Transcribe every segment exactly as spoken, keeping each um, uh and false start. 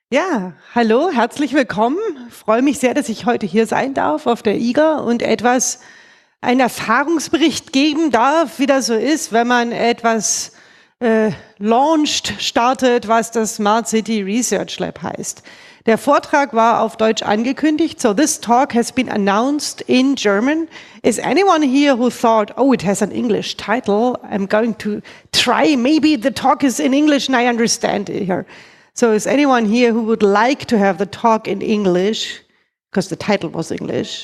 Ja, hallo, herzlich willkommen. Ich freue mich sehr, dass ich heute hier sein darf auf der I G A und etwas, einen Erfahrungsbericht geben darf, wie das so ist, wenn man etwas äh, launcht, startet, was das Smart City Research Lab heißt. Der Vortrag war auf Deutsch angekündigt, so this talk has been announced in German. Is anyone here who thought, oh, it has an English title, I'm going to try, maybe the talk is in English and I understand it here. So is anyone here who would like to have the talk in English, because the title was English?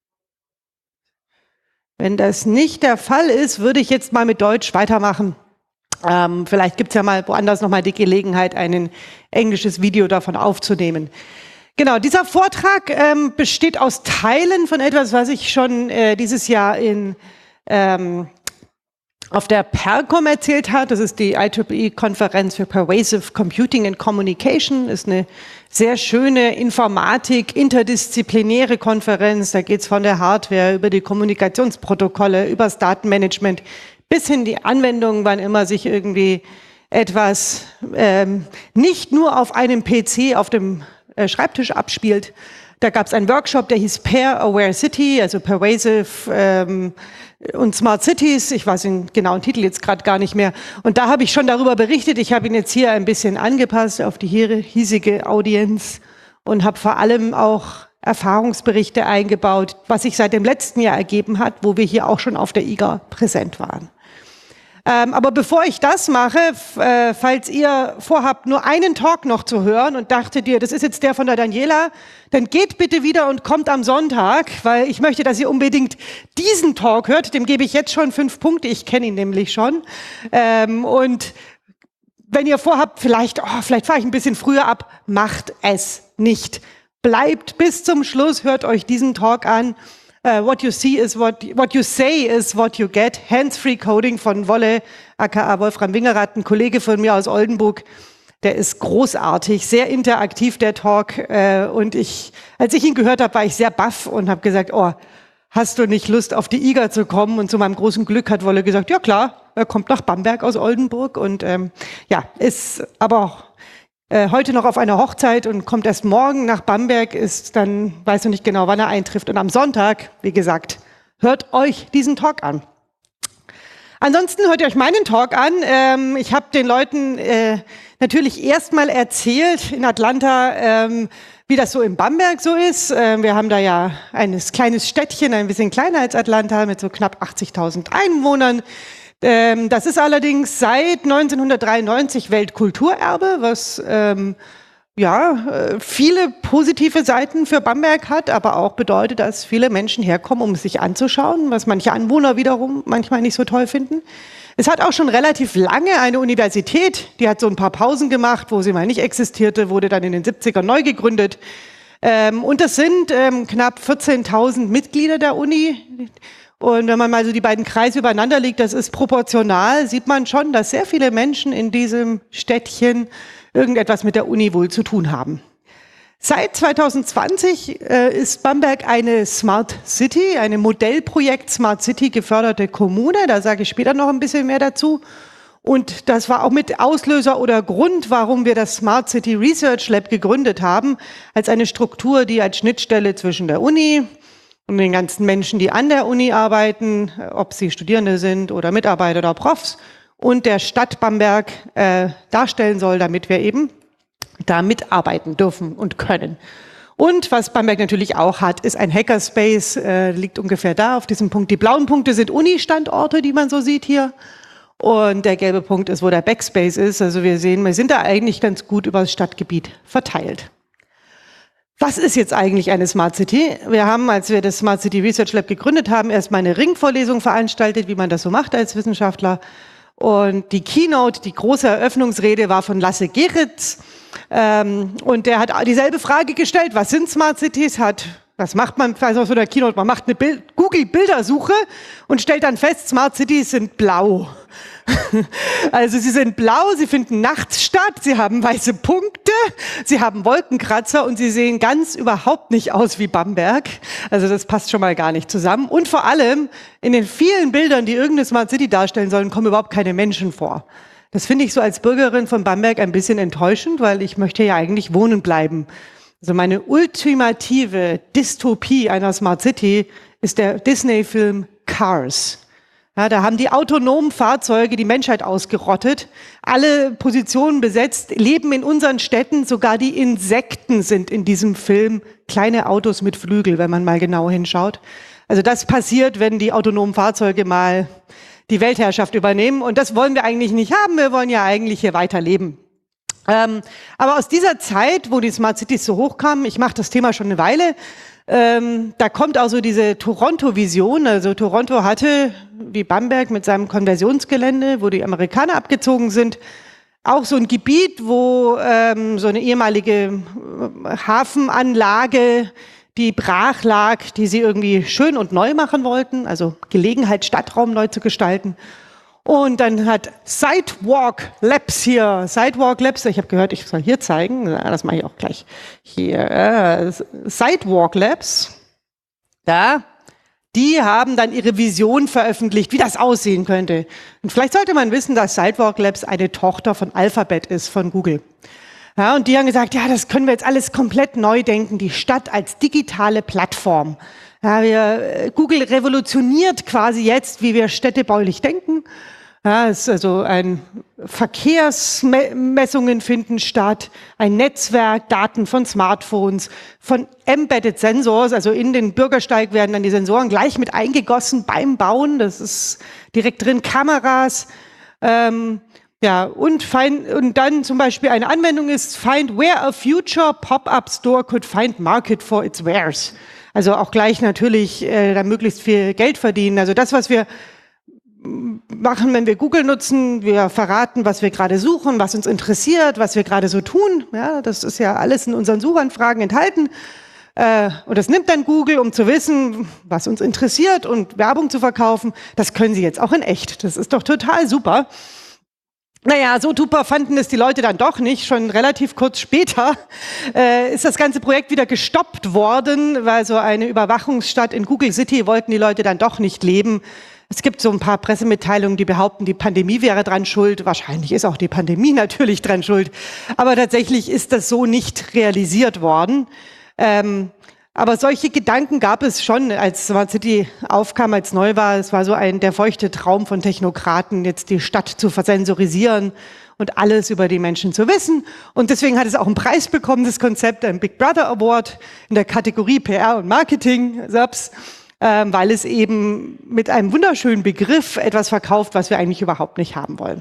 Wenn das nicht der Fall ist, würde ich jetzt mal mit Deutsch weitermachen. Ähm, vielleicht gibt es ja mal woanders nochmal die Gelegenheit, ein englisches Video davon aufzunehmen. Genau, dieser Vortrag ähm, besteht aus Teilen von etwas, was ich schon äh, dieses Jahr in ähm, auf der Percom erzählt hat. Das ist die I E E E-Konferenz für Pervasive Computing and Communication. Ist eine sehr schöne Informatik, interdisziplinäre Konferenz. Da geht es von der Hardware über die Kommunikationsprotokolle, über das Datenmanagement bis hin die Anwendungen, wann immer sich irgendwie etwas ähm, nicht nur auf einem P C auf dem äh, Schreibtisch abspielt. Da gab es einen Workshop, der hieß Pair Aware City, also Pervasive ähm, und Smart Cities. Ich weiß den genauen Titel jetzt gerade gar nicht mehr. Und da habe ich schon darüber berichtet. Ich habe ihn jetzt hier ein bisschen angepasst auf die hier hiesige Audienz und habe vor allem auch Erfahrungsberichte eingebaut, was sich seit dem letzten Jahr ergeben hat, wo wir hier auch schon auf der I G A präsent waren. Ähm, aber bevor ich das mache, äh, falls ihr vorhabt, nur einen Talk noch zu hören und dachtet ihr, das ist jetzt der von der Daniela, dann geht bitte wieder und kommt am Sonntag, weil ich möchte, dass ihr unbedingt diesen Talk hört. Dem gebe ich jetzt schon fünf Punkte, ich kenne ihn nämlich schon. Ähm, und wenn ihr vorhabt, vielleicht, oh, vielleicht fahre ich ein bisschen früher ab, macht es nicht. Bleibt bis zum Schluss, hört euch diesen Talk an. Uh, what you see is what, what you say is what you get. Hands-free Coding von Wolle, aka Wolfram Wingerath, ein Kollege von mir aus Oldenburg. Der ist großartig, sehr interaktiv, der Talk. Uh, und ich, als ich ihn gehört habe, war ich sehr baff und habe gesagt, oh, hast du nicht Lust, auf die I G A zu kommen? Und zu meinem großen Glück hat Wolle gesagt, ja klar, er kommt nach Bamberg aus Oldenburg. Und ähm, ja, ist aber auch Äh, heute noch auf einer Hochzeit und kommt erst morgen nach Bamberg, ist dann, weiß noch nicht genau, wann er eintrifft. Und am Sonntag, wie gesagt, hört euch diesen Talk an. Ansonsten hört ihr euch meinen Talk an. Ähm, ich habe den Leuten äh, natürlich erstmal erzählt in Atlanta, ähm, wie das so in Bamberg so ist. Ähm, wir haben da ja ein kleines Städtchen, ein bisschen kleiner als Atlanta, mit so knapp achtzigtausend Einwohnern. Ähm, das ist allerdings seit neunzehnhundertdreiundneunzig Weltkulturerbe, was ähm, ja äh, viele positive Seiten für Bamberg hat, aber auch bedeutet, dass viele Menschen herkommen, um es sich anzuschauen, was manche Anwohner wiederum manchmal nicht so toll finden. Es hat auch schon relativ lange eine Universität, die hat so ein paar Pausen gemacht, wo sie mal nicht existierte, wurde dann in den siebzigern neu gegründet. Ähm, und das sind ähm, knapp vierzehntausend Mitglieder der Uni. Und wenn man mal so die beiden Kreise übereinander legt, das ist proportional, sieht man schon, dass sehr viele Menschen in diesem Städtchen irgendetwas mit der Uni wohl zu tun haben. Seit zweitausendzwanzig äh, ist Bamberg eine Smart City, eine Modellprojekt Smart City geförderte Kommune. Da sage ich später noch ein bisschen mehr dazu. Und das war auch mit Auslöser oder Grund, warum wir das Smart City Research Lab gegründet haben, als eine Struktur, die als Schnittstelle zwischen der Uni und den ganzen Menschen, die an der Uni arbeiten, ob sie Studierende sind oder Mitarbeiter oder Profs, und der Stadt Bamberg äh, darstellen soll, damit wir eben da mitarbeiten dürfen und können. Und was Bamberg natürlich auch hat, ist ein Hackerspace, äh, liegt ungefähr da auf diesem Punkt. Die blauen Punkte sind Uni-Standorte, die man so sieht hier. Und der gelbe Punkt ist, wo der Backspace ist. Also wir sehen, wir sind da eigentlich ganz gut über das Stadtgebiet verteilt. Was ist jetzt eigentlich eine Smart City? Wir haben, als wir das Smart City Research Lab gegründet haben, erstmal eine Ringvorlesung veranstaltet, wie man das so macht als Wissenschaftler. Und die Keynote, die große Eröffnungsrede war von Lasse Geritz. Ähm, und der hat dieselbe Frage gestellt, was sind Smart Cities? Hat, was macht man bei so einer Keynote? Man macht eine Bild, Google-Bildersuche und stellt dann fest, Smart Cities sind blau. Also sie sind blau, sie finden nachts statt, sie haben weiße Punkte, sie haben Wolkenkratzer und sie sehen ganz überhaupt nicht aus wie Bamberg. Also das passt schon mal gar nicht zusammen. Und vor allem, in den vielen Bildern, die irgendeine Smart City darstellen sollen, kommen überhaupt keine Menschen vor. Das finde ich so als Bürgerin von Bamberg ein bisschen enttäuschend, weil ich möchte ja eigentlich wohnen bleiben. Also meine ultimative Dystopie einer Smart City ist der Disney-Film Cars. Ja, da haben die autonomen Fahrzeuge die Menschheit ausgerottet, alle Positionen besetzt, leben in unseren Städten, sogar die Insekten sind in diesem Film kleine Autos mit Flügel, wenn man mal genau hinschaut. Also das passiert, wenn die autonomen Fahrzeuge mal die Weltherrschaft übernehmen, und das wollen wir eigentlich nicht haben, wir wollen ja eigentlich hier weiterleben. Ähm, aber aus dieser Zeit, wo die Smart Cities so hochkamen, ich mache das Thema schon eine Weile, Ähm, da kommt auch so diese Toronto-Vision. Also Toronto hatte, wie Bamberg mit seinem Konversionsgelände, wo die Amerikaner abgezogen sind, auch so ein Gebiet, wo ähm, so eine ehemalige Hafenanlage, die brach lag, die sie irgendwie schön und neu machen wollten, also Gelegenheit, Stadtraum neu zu gestalten. Und dann hat Sidewalk Labs hier, Sidewalk Labs, ich habe gehört, ich soll hier zeigen, das mache ich auch gleich hier, äh, Sidewalk Labs, da, die haben dann ihre Vision veröffentlicht, wie das aussehen könnte. Und vielleicht sollte man wissen, dass Sidewalk Labs eine Tochter von Alphabet ist, von Google. Ja, und die haben gesagt, ja, das können wir jetzt alles komplett neu denken, die Stadt als digitale Plattform. Ja, wir, Google revolutioniert quasi jetzt, wie wir städtebaulich denken. Ja, es ist also ein Verkehrsmessungen finden statt, ein Netzwerk, Daten von Smartphones, von Embedded Sensors, also in den Bürgersteig werden dann die Sensoren gleich mit eingegossen beim Bauen, das ist direkt drin, Kameras, ähm, ja, und, find, und dann zum Beispiel eine Anwendung ist, find where a future pop-up store could find market for its wares. Also auch gleich natürlich äh, da möglichst viel Geld verdienen. Also das, was wir machen, wenn wir Google nutzen, wir verraten, was wir gerade suchen, was uns interessiert, was wir gerade so tun. Ja, das ist ja alles in unseren Suchanfragen enthalten. Äh, und das nimmt dann Google, um zu wissen, was uns interessiert und Werbung zu verkaufen. Das können sie jetzt auch in echt. Das ist doch total super. Naja, so super fanden es die Leute dann doch nicht. Schon relativ kurz später äh, ist das ganze Projekt wieder gestoppt worden, weil so eine Überwachungsstadt in Google City wollten die Leute dann doch nicht leben. Es gibt so ein paar Pressemitteilungen, die behaupten, die Pandemie wäre dran schuld. Wahrscheinlich ist auch die Pandemie natürlich dran schuld. Aber tatsächlich ist das so nicht realisiert worden. Ähm, aber solche Gedanken gab es schon, als Smart City aufkam, als neu war. Es war so ein der feuchte Traum von Technokraten, jetzt die Stadt zu versensorisieren und alles über die Menschen zu wissen. Und deswegen hat es auch einen Preis bekommen, das Konzept, einen Big Brother Award in der Kategorie P R und Marketing, selbst. Ähm, weil es eben mit einem wunderschönen Begriff etwas verkauft, was wir eigentlich überhaupt nicht haben wollen.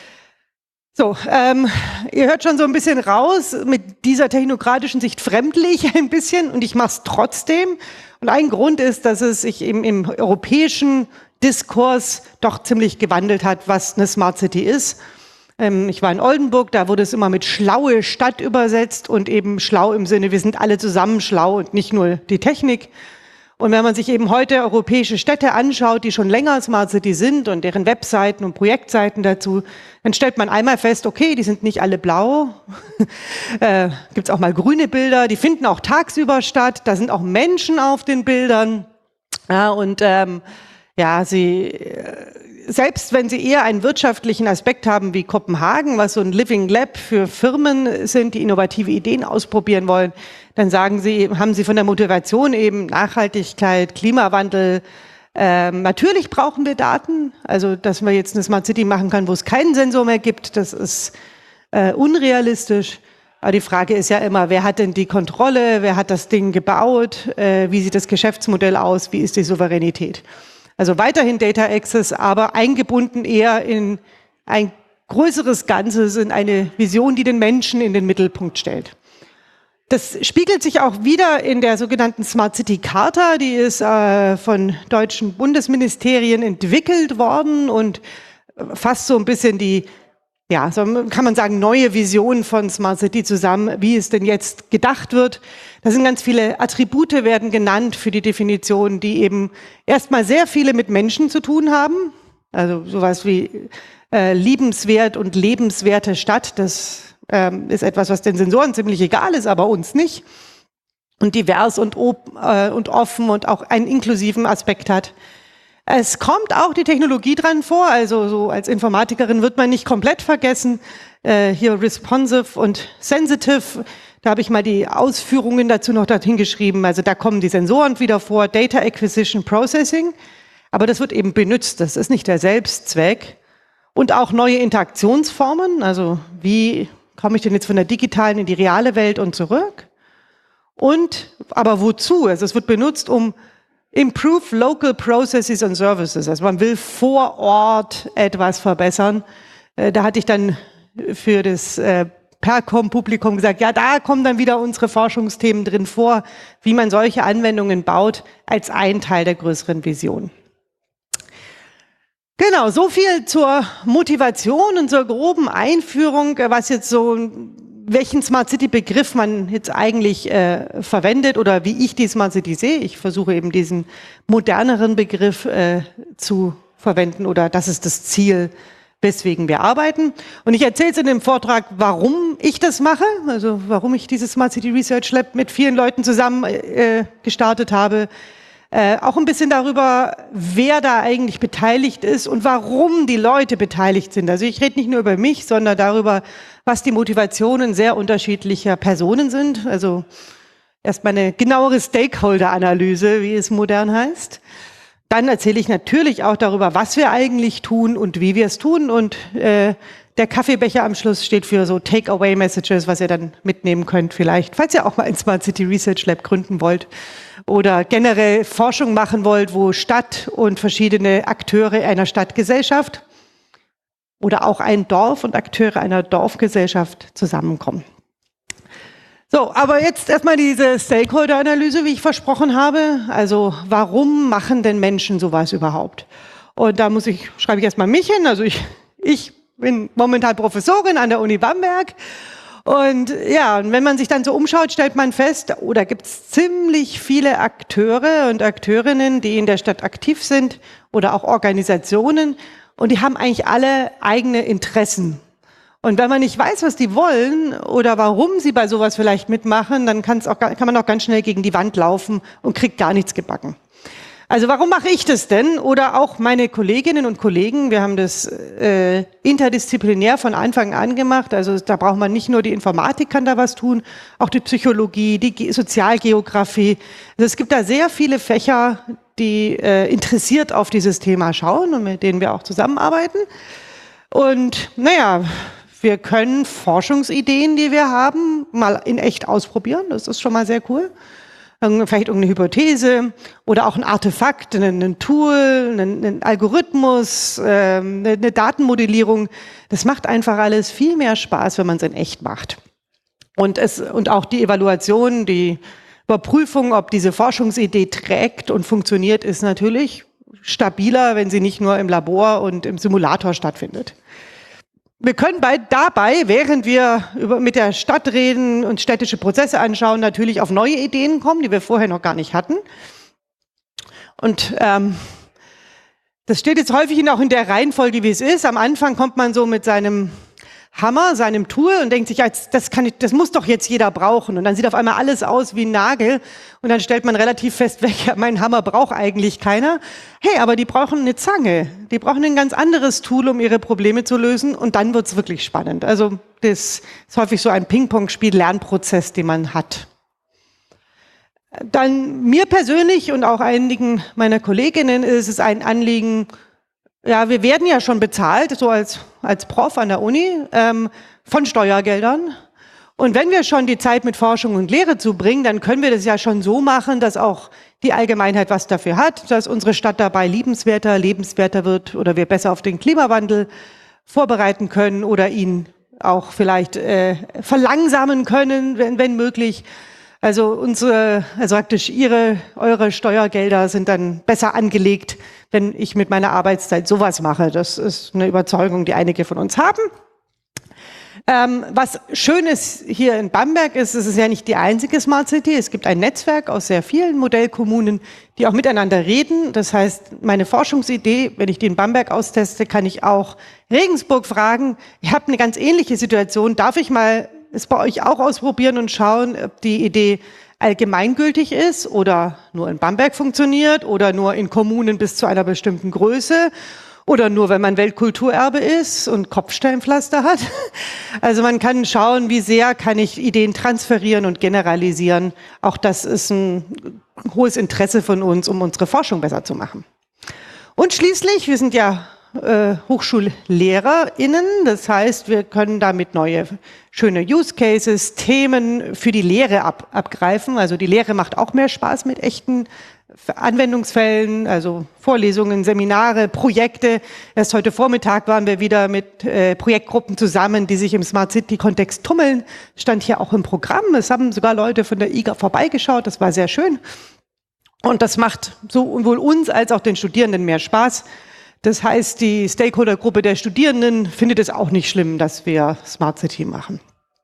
So, ähm, ihr hört schon so ein bisschen raus, mit dieser technokratischen Sicht fremdle ich ein bisschen und ich mache es trotzdem. Und ein Grund ist, dass es sich eben im europäischen Diskurs doch ziemlich gewandelt hat, was eine Smart City ist. Ähm, ich war in Oldenburg, da wurde es immer mit schlaue Stadt übersetzt und eben schlau im Sinne, wir sind alle zusammen schlau und nicht nur die Technik. Und wenn man sich eben heute europäische Städte anschaut, die schon länger Smart City sind und deren Webseiten und Projektseiten dazu, dann stellt man einmal fest, okay, die sind nicht alle blau. äh, Gibt es auch mal grüne Bilder, die finden auch tagsüber statt, da sind auch Menschen auf den Bildern. Ja, und ähm, ja, sie, selbst wenn sie eher einen wirtschaftlichen Aspekt haben wie Kopenhagen, was so ein Living Lab für Firmen sind, die innovative Ideen ausprobieren wollen, dann sagen sie, haben sie von der Motivation eben Nachhaltigkeit, Klimawandel. Ähm, natürlich brauchen wir Daten, also dass man jetzt eine Smart City machen kann, wo es keinen Sensor mehr gibt, das ist äh, unrealistisch. Aber die Frage ist ja immer, wer hat denn die Kontrolle, wer hat das Ding gebaut, äh, wie sieht das Geschäftsmodell aus, wie ist die Souveränität? Also weiterhin Data Access, aber eingebunden eher in ein größeres Ganzes, in eine Vision, die den Menschen in den Mittelpunkt stellt. Das spiegelt sich auch wieder in der sogenannten Smart City Charta, die ist äh, von deutschen Bundesministerien entwickelt worden und fasst so ein bisschen die, ja, so kann man sagen, neue Vision von Smart City zusammen, wie es denn jetzt gedacht wird. Da sind ganz viele Attribute werden genannt für die Definition, die eben erstmal sehr viele mit Menschen zu tun haben. Also sowas wie äh, liebenswert und lebenswerte Stadt, das ähm, ist etwas, was den Sensoren ziemlich egal ist, aber uns nicht. Und divers und, ob, äh, und offen und auch einen inklusiven Aspekt hat. Es kommt auch die Technologie dran vor, also so als Informatikerin wird man nicht komplett vergessen. Äh, hier responsive und sensitive, da habe ich mal die Ausführungen dazu noch dorthin geschrieben. Also da kommen die Sensoren wieder vor, Data Acquisition Processing, aber das wird eben benutzt, das ist nicht der Selbstzweck. Und auch neue Interaktionsformen, also wie komme ich denn jetzt von der digitalen in die reale Welt und zurück? Und, aber wozu? Also es wird benutzt, um improve local processes and services. Also man will vor Ort etwas verbessern. Äh, da hatte ich dann für das äh, Percom-Publikum gesagt, ja, da kommen dann wieder unsere Forschungsthemen drin vor, wie man solche Anwendungen baut, als ein Teil der größeren Vision. Genau, so viel zur Motivation und zur groben Einführung, was jetzt so, welchen Smart City Begriff man jetzt eigentlich äh, verwendet oder wie ich die Smart City sehe. Ich versuche eben diesen moderneren Begriff äh, zu verwenden oder das ist das Ziel, weswegen wir arbeiten. Und ich erzähle jetzt in dem Vortrag, warum ich das mache, also warum ich dieses Smart City Research Lab mit vielen Leuten zusammen äh, gestartet habe. Äh, auch ein bisschen darüber, wer da eigentlich beteiligt ist und warum die Leute beteiligt sind. Also ich rede nicht nur über mich, sondern darüber, was die Motivationen sehr unterschiedlicher Personen sind. Also erstmal eine genauere Stakeholder-Analyse, wie es modern heißt. Dann erzähle ich natürlich auch darüber, was wir eigentlich tun und wie wir es tun. Und äh, der Kaffeebecher am Schluss steht für so Take-Away-Messages, was ihr dann mitnehmen könnt vielleicht, falls ihr auch mal ein Smart City Research Lab gründen wollt oder generell Forschung machen wollt, wo Stadt und verschiedene Akteure einer Stadtgesellschaft oder auch ein Dorf und Akteure einer Dorfgesellschaft zusammenkommen. So, aber jetzt erstmal diese Stakeholder-Analyse, wie ich versprochen habe. Also warum machen denn Menschen sowas überhaupt? Und da muss ich, schreibe ich erstmal mich hin. Also ich, ich bin momentan Professorin an der Uni Bamberg. Und ja, und wenn man sich dann so umschaut, stellt man fest, oh, da gibt es ziemlich viele Akteure und Akteurinnen, die in der Stadt aktiv sind oder auch Organisationen. Und die haben eigentlich alle eigene Interessen. Und wenn man nicht weiß, was die wollen oder warum sie bei sowas vielleicht mitmachen, dann kann's auch, kann man auch ganz schnell gegen die Wand laufen und kriegt gar nichts gebacken. Also warum mache ich das denn? Oder auch meine Kolleginnen und Kollegen, wir haben das äh, interdisziplinär von Anfang an gemacht. Also da braucht man nicht nur die Informatik, kann da was tun, auch die Psychologie, die Ge- Sozialgeografie. Also es gibt da sehr viele Fächer, die äh, interessiert auf dieses Thema schauen und mit denen wir auch zusammenarbeiten. Und naja, wir können Forschungsideen, die wir haben, mal in echt ausprobieren. Das ist schon mal sehr cool. Vielleicht irgendeine Hypothese oder auch ein Artefakt, ein, ein Tool, ein, ein Algorithmus, äh, eine, eine Datenmodellierung. Das macht einfach alles viel mehr Spaß, wenn man es in echt macht. Und, es, und auch die Evaluation, die Überprüfung, ob diese Forschungsidee trägt und funktioniert, ist natürlich stabiler, wenn sie nicht nur im Labor und im Simulator stattfindet. Wir können bei, dabei, während wir über, mit der Stadt reden und städtische Prozesse anschauen, natürlich auf neue Ideen kommen, die wir vorher noch gar nicht hatten. Und ähm, das steht jetzt häufig auch in der Reihenfolge, wie es ist. Am Anfang kommt man so mit seinem Hammer, seinem Tool und denkt sich, ja, das, kann ich, das muss doch jetzt jeder brauchen. Und dann sieht auf einmal alles aus wie ein Nagel und dann stellt man relativ fest weg, ja, mein Hammer braucht eigentlich keiner. Hey, aber die brauchen eine Zange, die brauchen ein ganz anderes Tool, um ihre Probleme zu lösen und dann wird's wirklich spannend. Also das ist häufig so ein Ping-Pong-Spiel, Lernprozess, den man hat. Dann mir persönlich und auch einigen meiner Kolleginnen ist es ein Anliegen, ja, wir werden ja schon bezahlt, so als, als Prof an der Uni, ähm, von Steuergeldern. Und wenn wir schon die Zeit mit Forschung und Lehre zubringen, dann können wir das ja schon so machen, dass auch die Allgemeinheit was dafür hat, dass unsere Stadt dabei liebenswerter, lebenswerter wird oder wir besser auf den Klimawandel vorbereiten können oder ihn auch vielleicht äh, verlangsamen können, wenn, wenn möglich. Also unsere, also praktisch Ihre, eure Steuergelder sind dann besser angelegt, wenn ich mit meiner Arbeitszeit sowas mache. Das ist eine Überzeugung, die einige von uns haben. Ähm, was schön ist hier in Bamberg ist, es ist ja nicht die einzige Smart City. Es gibt ein Netzwerk aus sehr vielen Modellkommunen, die auch miteinander reden. Das heißt, meine Forschungsidee, wenn ich die in Bamberg austeste, kann ich auch Regensburg fragen. Ihr habt eine ganz ähnliche Situation. Darf ich mal es bei euch auch ausprobieren und schauen, ob die Idee allgemeingültig ist oder nur in Bamberg funktioniert oder nur in Kommunen bis zu einer bestimmten Größe oder nur, wenn man Weltkulturerbe ist und Kopfsteinpflaster hat. Also man kann schauen, wie sehr kann ich Ideen transferieren und generalisieren. Auch das ist ein hohes Interesse von uns, um unsere Forschung besser zu machen. Und schließlich, wir sind ja äh, HochschullehrerInnen, das heißt, wir können damit neue, schöne Use Cases, Themen für die Lehre ab, abgreifen. Also die Lehre macht auch mehr Spaß mit echten Anwendungsfällen, also Vorlesungen, Seminare, Projekte. Erst heute Vormittag waren wir wieder mit äh, Projektgruppen zusammen, die sich im Smart City-Kontext tummeln. Stand hier auch im Programm. Es haben sogar Leute von der I G A vorbeigeschaut. Das war sehr schön. Und das macht sowohl uns als auch den Studierenden mehr Spaß. Das heißt, die Stakeholder-Gruppe der Studierenden findet es auch nicht schlimm, dass wir Smart City machen.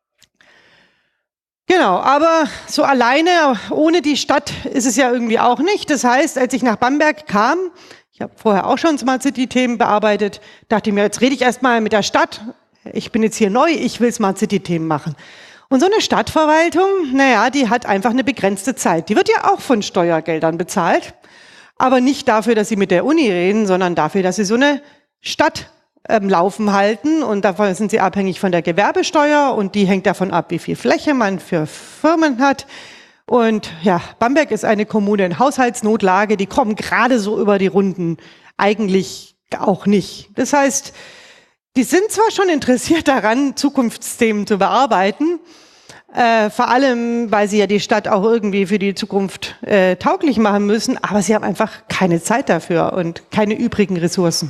Genau, aber so alleine, ohne die Stadt ist es ja irgendwie auch nicht. Das heißt, als ich nach Bamberg kam, ich habe vorher auch schon Smart City-Themen bearbeitet, dachte ich mir, jetzt rede ich erstmal mit der Stadt. Ich bin jetzt hier neu, ich will Smart City-Themen machen. Und so eine Stadtverwaltung, naja, die hat einfach eine begrenzte Zeit. Die wird ja auch von Steuergeldern bezahlt, aber nicht dafür, dass sie mit der Uni reden, sondern dafür, dass sie so eine Stadt ähm, laufen halten. Und davon sind sie abhängig von der Gewerbesteuer und die hängt davon ab, wie viel Fläche man für Firmen hat. Und ja, Bamberg ist eine Kommune in Haushaltsnotlage, die kommen gerade so über die Runden, eigentlich auch nicht. Das heißt, die sind zwar schon interessiert daran, Zukunftsthemen zu bearbeiten, äh, vor allem, weil sie ja die Stadt auch irgendwie für die Zukunft äh, tauglich machen müssen, aber sie haben einfach keine Zeit dafür und keine übrigen Ressourcen.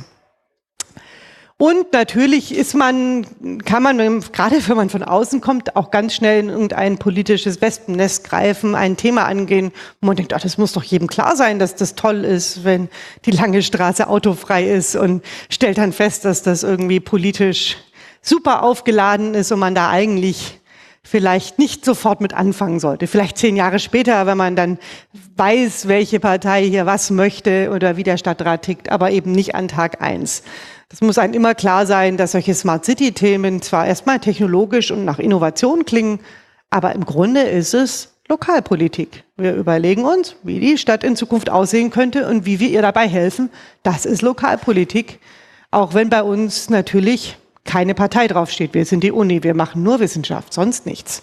Und natürlich ist man, kann man, gerade wenn man von außen kommt, auch ganz schnell in irgendein politisches Wespennest greifen, ein Thema angehen, wo man denkt, ach, das muss doch jedem klar sein, dass das toll ist, wenn die lange Straße autofrei ist, und stellt dann fest, dass das irgendwie politisch super aufgeladen ist und man da eigentlich vielleicht nicht sofort mit anfangen sollte. Vielleicht zehn Jahre später, wenn man dann weiß, welche Partei hier was möchte oder wie der Stadtrat tickt, aber eben nicht an Tag eins. Das muss einem immer klar sein, dass solche Smart City-Themen zwar erstmal technologisch und nach Innovation klingen, aber im Grunde ist es Lokalpolitik. Wir überlegen uns, wie die Stadt in Zukunft aussehen könnte und wie wir ihr dabei helfen. Das ist Lokalpolitik, auch wenn bei uns natürlich keine Partei draufsteht. Wir sind die Uni, wir machen nur Wissenschaft, sonst nichts.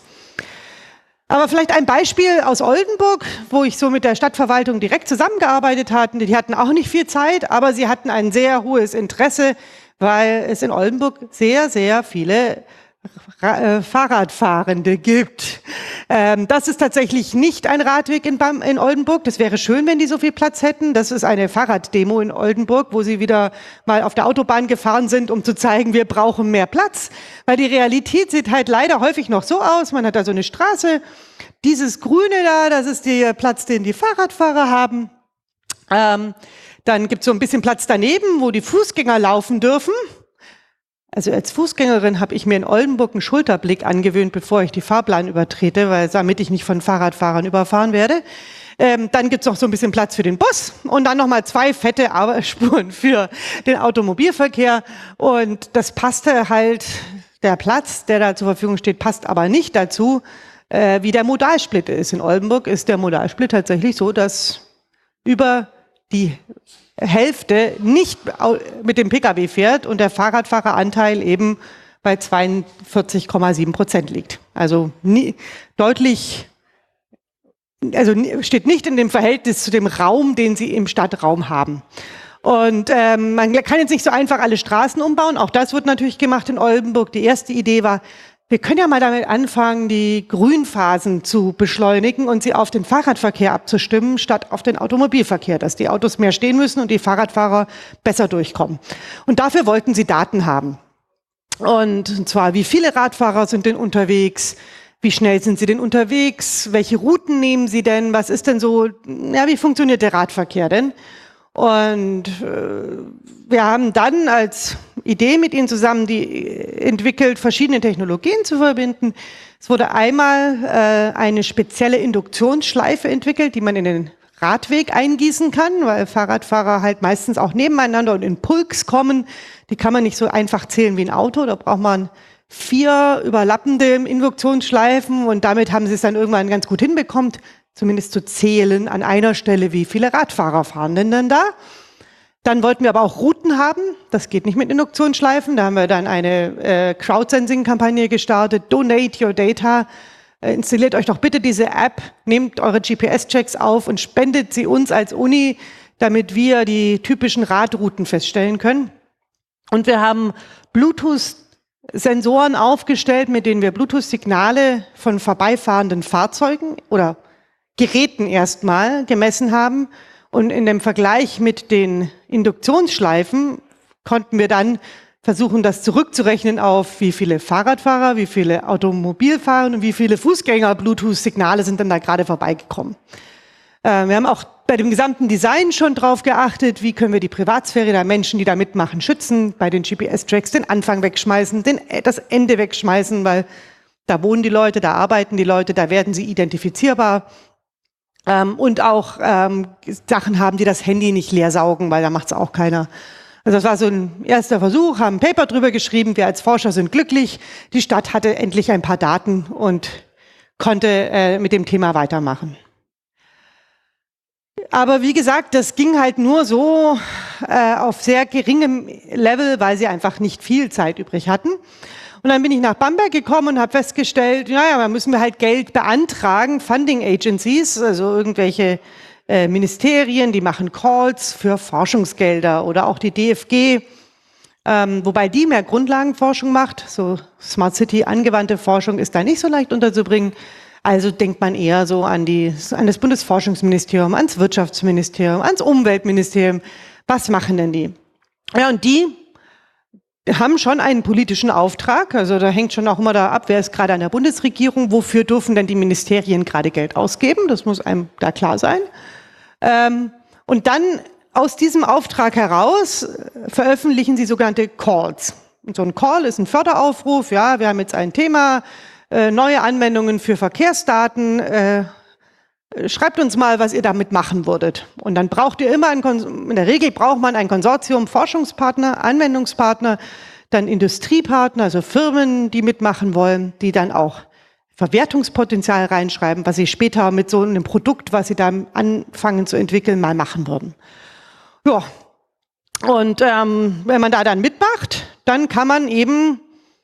Aber vielleicht ein Beispiel aus Oldenburg, wo ich so mit der Stadtverwaltung direkt zusammengearbeitet hatte. Die hatten auch nicht viel Zeit, aber sie hatten ein sehr hohes Interesse, weil es in Oldenburg sehr, sehr viele Fahrradfahrende gibt. Ähm, das ist tatsächlich nicht ein Radweg in, Bam in Oldenburg. Das wäre schön, wenn die so viel Platz hätten. Das ist eine Fahrraddemo in Oldenburg, wo sie wieder mal auf der Autobahn gefahren sind, um zu zeigen, wir brauchen mehr Platz. Weil die Realität sieht halt leider häufig noch so aus. Man hat da so eine Straße. Dieses Grüne da, das ist der Platz, den die Fahrradfahrer haben. Ähm, dann gibt es so ein bisschen Platz daneben, wo die Fußgänger laufen dürfen. Also als Fußgängerin habe ich mir in Oldenburg einen Schulterblick angewöhnt, bevor ich die Fahrplan übertrete, weil damit ich nicht von Fahrradfahrern überfahren werde. Ähm, dann gibt's noch so ein bisschen Platz für den Bus und dann nochmal zwei fette Spuren für den Automobilverkehr. Und das passte halt, der Platz, der da zur Verfügung steht, passt aber nicht dazu, äh, wie der Modalsplit ist. In Oldenburg ist der Modalsplit tatsächlich so, dass über die Hälfte nicht mit dem Pkw fährt und der Fahrradfahreranteil eben bei zweiundvierzig Komma sieben Prozent liegt. Also nie, deutlich, also steht nicht in dem Verhältnis zu dem Raum, den sie im Stadtraum haben. Und ähm, man kann jetzt nicht so einfach alle Straßen umbauen. Auch das wird natürlich gemacht in Oldenburg. Die erste Idee war, wir können ja mal damit anfangen, die Grünphasen zu beschleunigen und sie auf den Fahrradverkehr abzustimmen, statt auf den Automobilverkehr, dass die Autos mehr stehen müssen und die Fahrradfahrer besser durchkommen. Und dafür wollten sie Daten haben. Und zwar, wie viele Radfahrer sind denn unterwegs? Wie schnell sind sie denn unterwegs? Welche Routen nehmen sie denn? Was ist denn so, ja, wie funktioniert der Radverkehr denn? Und äh, wir haben dann als Idee mit ihnen zusammen die entwickelt, verschiedene Technologien zu verbinden. Es wurde einmal äh, eine spezielle Induktionsschleife entwickelt, die man in den Radweg eingießen kann, weil Fahrradfahrer halt meistens auch nebeneinander und in Pulks kommen. Die kann man nicht so einfach zählen wie ein Auto, da braucht man vier überlappende Induktionsschleifen und damit haben sie es dann irgendwann ganz gut hinbekommen, zumindest zu zählen an einer Stelle, wie viele Radfahrer fahren denn dann da. Dann wollten wir aber auch Routen haben, das geht nicht mit Induktionsschleifen, da haben wir dann eine äh, Crowdsensing-Kampagne gestartet, Donate Your Data, äh, installiert euch doch bitte diese App, nehmt eure G P S-Checks auf und spendet sie uns als Uni, damit wir die typischen Radrouten feststellen können. Und wir haben Bluetooth-Sensoren aufgestellt, mit denen wir Bluetooth-Signale von vorbeifahrenden Fahrzeugen oder Geräten erstmal gemessen haben. Und in dem Vergleich mit den Induktionsschleifen konnten wir dann versuchen, das zurückzurechnen auf, wie viele Fahrradfahrer, wie viele Automobilfahrer und wie viele Fußgänger Bluetooth-Signale sind dann da gerade vorbeigekommen. Äh, wir haben auch bei dem gesamten Design schon drauf geachtet, wie können wir die Privatsphäre der Menschen, die da mitmachen, schützen, bei den G P S-Tracks den Anfang wegschmeißen, den, das Ende wegschmeißen, weil da wohnen die Leute, da arbeiten die Leute, da werden sie identifizierbar. Ähm, und auch ähm, Sachen haben, die das Handy nicht leer saugen, weil da macht es auch keiner. Also das war so ein erster Versuch, haben ein Paper drüber geschrieben, wir als Forscher sind glücklich. Die Stadt hatte endlich ein paar Daten und konnte äh, mit dem Thema weitermachen. Aber wie gesagt, das ging halt nur so äh, auf sehr geringem Level, weil sie einfach nicht viel Zeit übrig hatten. Und dann bin ich nach Bamberg gekommen und habe festgestellt, naja, da müssen wir halt Geld beantragen, Funding Agencies, also irgendwelche äh, Ministerien, die machen Calls für Forschungsgelder oder auch die D F G, ähm, wobei die mehr Grundlagenforschung macht. So Smart City angewandte Forschung ist da nicht so leicht unterzubringen. Also denkt man eher so an, die, an das Bundesforschungsministerium, ans Wirtschaftsministerium, ans Umweltministerium. Was machen denn die? Ja, und die haben schon einen politischen Auftrag. Also da hängt schon auch immer da ab, wer ist gerade an der Bundesregierung, wofür dürfen denn die Ministerien gerade Geld ausgeben? Das muss einem da klar sein. Ähm, und dann aus diesem Auftrag heraus veröffentlichen sie sogenannte Calls. Und so ein Call ist ein Förderaufruf. Ja, wir haben jetzt ein Thema, äh, neue Anwendungen für Verkehrsdaten. Äh, schreibt uns mal, was ihr damit machen würdet. Und dann braucht ihr immer, ein Kons- in der Regel braucht man ein Konsortium, Forschungspartner, Anwendungspartner, dann Industriepartner, also Firmen, die mitmachen wollen, die dann auch Verwertungspotenzial reinschreiben, was sie später mit so einem Produkt, was sie da anfangen zu entwickeln, mal machen würden. Ja, und ähm, wenn man da dann mitmacht, dann kann man eben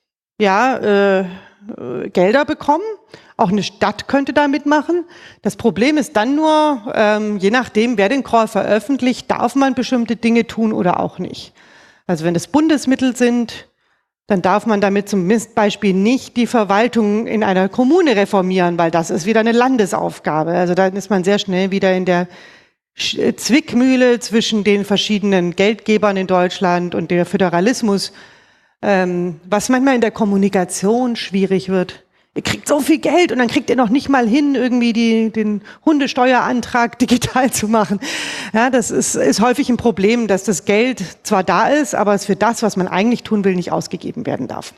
ja äh, Gelder bekommen. Auch eine Stadt könnte da mitmachen. Das Problem ist dann nur, ähm, je nachdem, wer den Call veröffentlicht, darf man bestimmte Dinge tun oder auch nicht. Also wenn es Bundesmittel sind, dann darf man damit zum Beispiel nicht die Verwaltung in einer Kommune reformieren, weil das ist wieder eine Landesaufgabe. Also dann ist man sehr schnell wieder in der Zwickmühle zwischen den verschiedenen Geldgebern in Deutschland und der Föderalismus, ähm, was manchmal in der Kommunikation schwierig wird. Ihr kriegt so viel Geld und dann kriegt ihr noch nicht mal hin, irgendwie die, den Hundesteuerantrag digital zu machen. Ja, das ist, ist häufig ein Problem, dass das Geld zwar da ist, aber es für das, was man eigentlich tun will, nicht ausgegeben werden darf.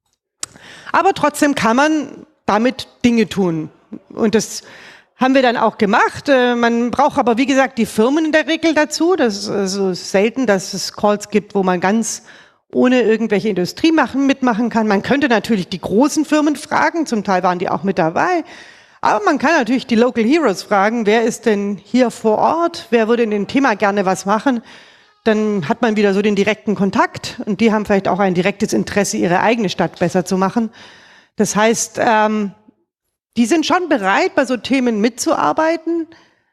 Aber trotzdem kann man damit Dinge tun. Und das haben wir dann auch gemacht. Man braucht aber, wie gesagt, die Firmen in der Regel dazu. Das ist also selten, dass es Calls gibt, wo man ganz ohne irgendwelche Industrie machen, mitmachen kann. Man könnte natürlich die großen Firmen fragen, zum Teil waren die auch mit dabei, aber man kann natürlich die Local Heroes fragen, wer ist denn hier vor Ort, wer würde in dem Thema gerne was machen, dann hat man wieder so den direkten Kontakt und die haben vielleicht auch ein direktes Interesse, ihre eigene Stadt besser zu machen. Das heißt, ähm, die sind schon bereit, bei so Themen mitzuarbeiten,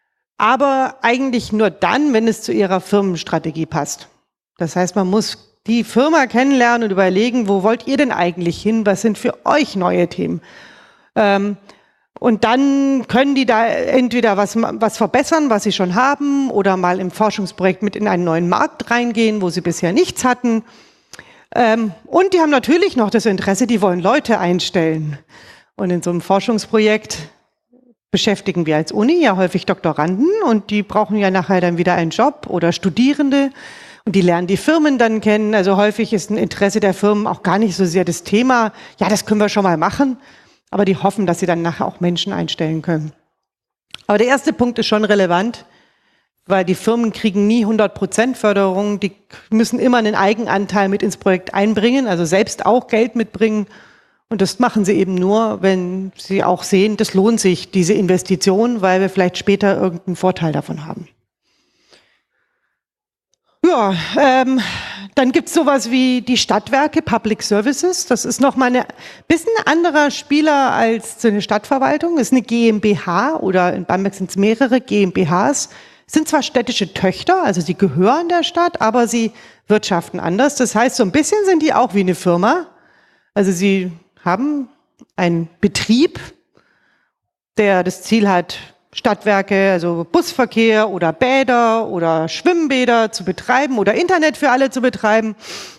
aber eigentlich nur dann, wenn es zu ihrer Firmenstrategie passt. Das heißt, man muss die Firma kennenlernen und überlegen, wo wollt ihr denn eigentlich hin? Was sind für euch neue Themen? Ähm, und dann können die da entweder was, was verbessern, was sie schon haben, oder mal im Forschungsprojekt mit in einen neuen Markt reingehen, wo sie bisher nichts hatten. Ähm, und die haben natürlich noch das Interesse, die wollen Leute einstellen. Und in so einem Forschungsprojekt beschäftigen wir als Uni ja häufig Doktoranden und die brauchen ja nachher dann wieder einen Job oder Studierende. Und die lernen die Firmen dann kennen. Also häufig ist ein Interesse der Firmen auch gar nicht so sehr das Thema, ja, das können wir schon mal machen, aber die hoffen, dass sie dann nachher auch Menschen einstellen können. Aber der erste Punkt ist schon relevant. weil die Firmen kriegen nie hundert Prozent Förderung, die müssen immer einen Eigenanteil mit ins Projekt einbringen, also selbst auch Geld mitbringen. Und das machen sie eben nur, wenn sie auch sehen, das lohnt sich, diese Investition, weil wir vielleicht später irgendeinen Vorteil davon haben. Ja, ähm, dann gibt es sowas wie die Stadtwerke, Public Services. Das ist nochmal ein bisschen anderer Spieler als eine Stadtverwaltung. Das ist eine GmbH oder in Bamberg sind es mehrere GmbHs. Sind zwar städtische Töchter, also sie gehören der Stadt, aber sie wirtschaften anders. Das heißt, so ein bisschen sind die auch wie eine Firma. Also sie haben einen Betrieb, der das Ziel hat, Stadtwerke, also Busverkehr oder Bäder oder Schwimmbäder zu betreiben oder Internet für alle zu betreiben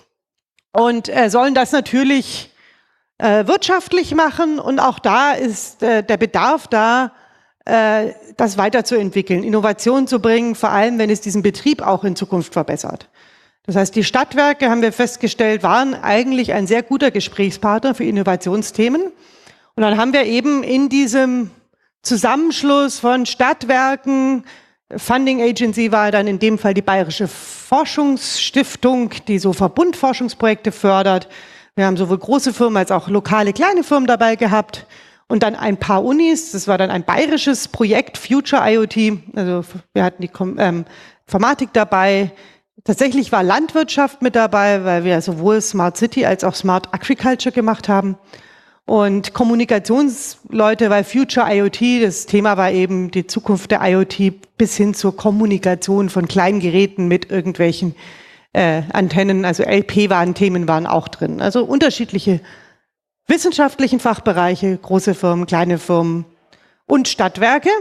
und äh, sollen das natürlich äh, wirtschaftlich machen und auch da ist äh, der Bedarf da, äh, das weiterzuentwickeln, Innovation zu bringen, vor allem wenn es diesen Betrieb auch in Zukunft verbessert. Das heißt, die Stadtwerke, haben wir festgestellt, waren eigentlich ein sehr guter Gesprächspartner für Innovationsthemen und dann haben wir eben in diesem Zusammenschluss von Stadtwerken, Funding Agency war dann in dem Fall die Bayerische Forschungsstiftung, die so Verbundforschungsprojekte fördert. Wir haben sowohl große Firmen als auch lokale kleine Firmen dabei gehabt und dann ein paar Unis. Das war dann ein bayerisches Projekt, Future IoT. Also wir hatten die ähm, Informatik dabei. Tatsächlich war Landwirtschaft mit dabei, weil wir sowohl Smart City als auch Smart Agriculture gemacht haben. Und Kommunikationsleute, weil Future IoT, das Thema war eben die Zukunft der IoT bis hin zur Kommunikation von kleinen Geräten mit irgendwelchen äh, Antennen, also L P-WAN-Themen waren auch drin. Also unterschiedliche wissenschaftlichen Fachbereiche, große Firmen, kleine Firmen und Stadtwerke.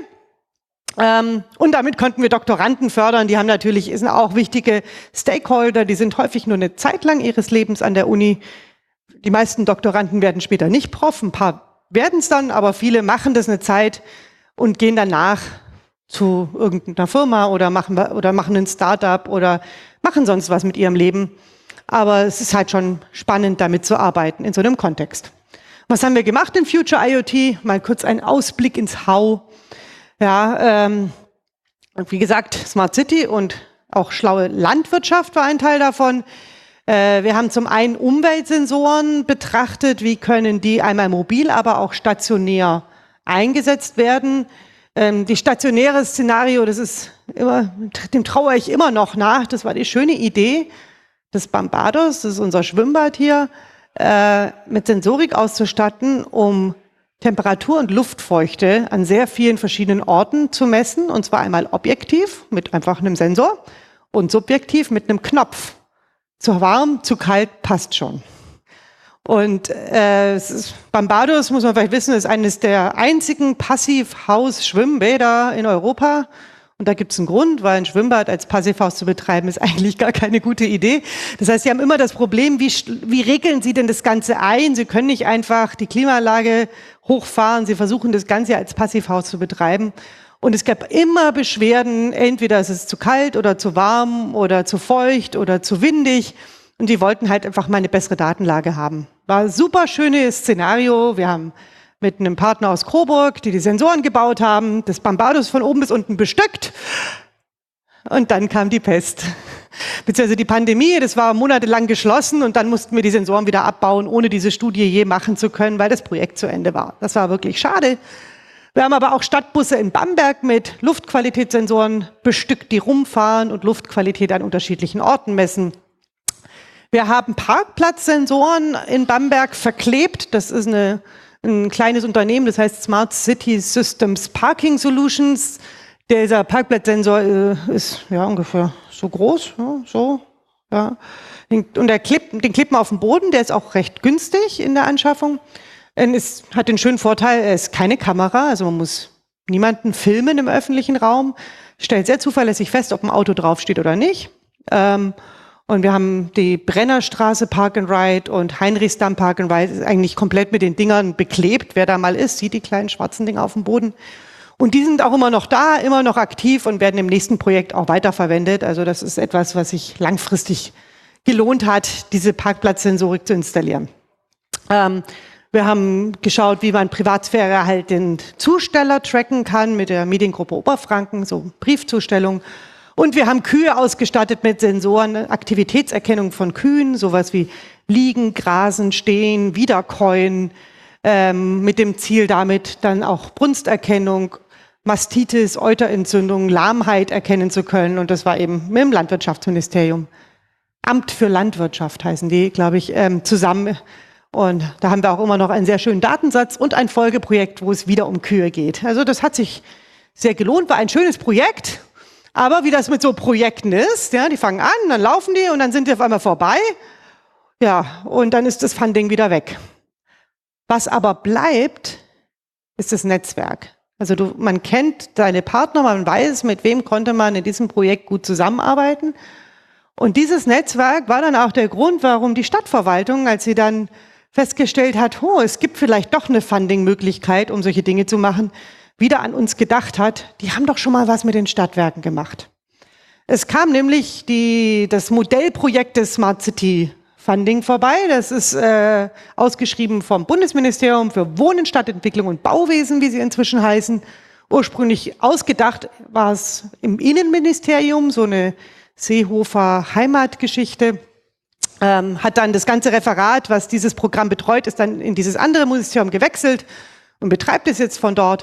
Ähm, und damit konnten wir Doktoranden fördern. Die haben natürlich, sind auch wichtige Stakeholder, die sind häufig nur eine Zeit lang ihres Lebens an der Uni. Die meisten Doktoranden werden später nicht Prof, ein paar werden es dann, aber viele machen das eine Zeit und gehen danach zu irgendeiner Firma oder machen, oder machen ein Startup oder machen sonst was mit ihrem Leben. Aber es ist halt schon spannend, damit zu arbeiten in so einem Kontext. Was haben wir gemacht in Future IoT? Mal kurz ein Ausblick ins How. Ja, ähm, wie gesagt, Smart City und auch schlaue Landwirtschaft war ein Teil davon. Wir haben zum einen Umweltsensoren betrachtet, wie können die einmal mobil, aber auch stationär eingesetzt werden. Die stationäre Szenario, das ist immer, dem traue ich immer noch nach, das war die schöne Idee des Bambados, das ist unser Schwimmbad hier, mit Sensorik auszustatten, um Temperatur und Luftfeuchte an sehr vielen verschiedenen Orten zu messen, und zwar einmal objektiv mit einfach einem Sensor und subjektiv mit einem Knopf. Zu warm, zu kalt, passt schon. Und äh, es ist, Bambados, muss man vielleicht wissen, ist eines der einzigen Passivhaus-Schwimmbäder in Europa. Und da gibt es einen Grund, weil ein Schwimmbad als Passivhaus zu betreiben, ist eigentlich gar keine gute Idee. Das heißt, Sie haben immer das Problem, wie, wie regeln Sie denn das Ganze ein? Sie können nicht einfach die Klimaanlage hochfahren. Sie versuchen, das Ganze als Passivhaus zu betreiben. Und es gab immer Beschwerden, entweder ist es zu kalt oder zu warm oder zu feucht oder zu windig. Und die wollten halt einfach mal eine bessere Datenlage haben. War ein super schönes Szenario. Wir haben mit einem Partner aus Coburg, die die Sensoren gebaut haben, das Bambados von oben bis unten bestückt. Und dann kam die Pest. Beziehungsweise die Pandemie, das war monatelang geschlossen und dann mussten wir die Sensoren wieder abbauen, ohne diese Studie je machen zu können, weil das Projekt zu Ende war. Das war wirklich schade. Wir haben aber auch Stadtbusse in Bamberg mit Luftqualitätssensoren bestückt, die rumfahren und Luftqualität an unterschiedlichen Orten messen. Wir haben Parkplatzsensoren in Bamberg verklebt. Das ist eine, ein kleines Unternehmen, das heißt Smart City Systems Parking Solutions. Dieser Parkplatzsensor äh, ist ja ungefähr so groß, ja, so, ja. Und der klebt, den klebt man auf dem Boden, der ist auch recht günstig in der Anschaffung. Es hat den schönen Vorteil, er ist keine Kamera, also man muss niemanden filmen im öffentlichen Raum, stellt sehr zuverlässig fest, ob ein Auto draufsteht oder nicht. Ähm, und wir haben die Brennerstraße Park and Ride und Heinrichsdamm Park and Ride eigentlich komplett mit den Dingern beklebt. Wer da mal ist, sieht die kleinen schwarzen Dinger auf dem Boden. Und die sind auch immer noch da, immer noch aktiv und werden im nächsten Projekt auch weiterverwendet. Also das ist etwas, was sich langfristig gelohnt hat, diese Parkplatzsensorik zu installieren. Ähm, Wir haben geschaut, wie man Privatsphäre halt den Zusteller tracken kann mit der Mediengruppe Oberfranken, so Briefzustellung. Und wir haben Kühe ausgestattet mit Sensoren, Aktivitätserkennung von Kühen, sowas wie liegen, grasen, stehen, wiederkäuen, ähm, mit dem Ziel damit dann auch Brunsterkennung, Mastitis, Euterentzündung, Lahmheit erkennen zu können. Und das war eben mit dem Landwirtschaftsministerium. Amt für Landwirtschaft heißen die, glaube ich, ähm, zusammen. Und da haben wir auch immer noch einen sehr schönen Datensatz und ein Folgeprojekt, wo es wieder um Kühe geht. Also das hat sich sehr gelohnt, war ein schönes Projekt. Aber wie das mit so Projekten ist, ja, die fangen an, dann laufen die und dann sind die auf einmal vorbei. Ja, und dann ist das Funding wieder weg. Was aber bleibt, ist das Netzwerk. Also du, man kennt deine Partner, man weiß, mit wem konnte man in diesem Projekt gut zusammenarbeiten. Und dieses Netzwerk war dann auch der Grund, warum die Stadtverwaltung, als sie dann festgestellt hat, oh, es gibt vielleicht doch eine Funding-Möglichkeit, um solche Dinge zu machen, wieder an uns gedacht hat, die haben doch schon mal was mit den Stadtwerken gemacht. Es kam nämlich die, das Modellprojekt des Smart City Funding vorbei. Das ist äh, ausgeschrieben vom Bundesministerium für Wohnen, Stadtentwicklung und Bauwesen, wie sie inzwischen heißen. Ursprünglich ausgedacht war es im Innenministerium, so eine Seehofer Heimatgeschichte. Ähm, hat dann das ganze Referat, was dieses Programm betreut, ist dann in dieses andere Ministerium gewechselt und betreibt es jetzt von dort.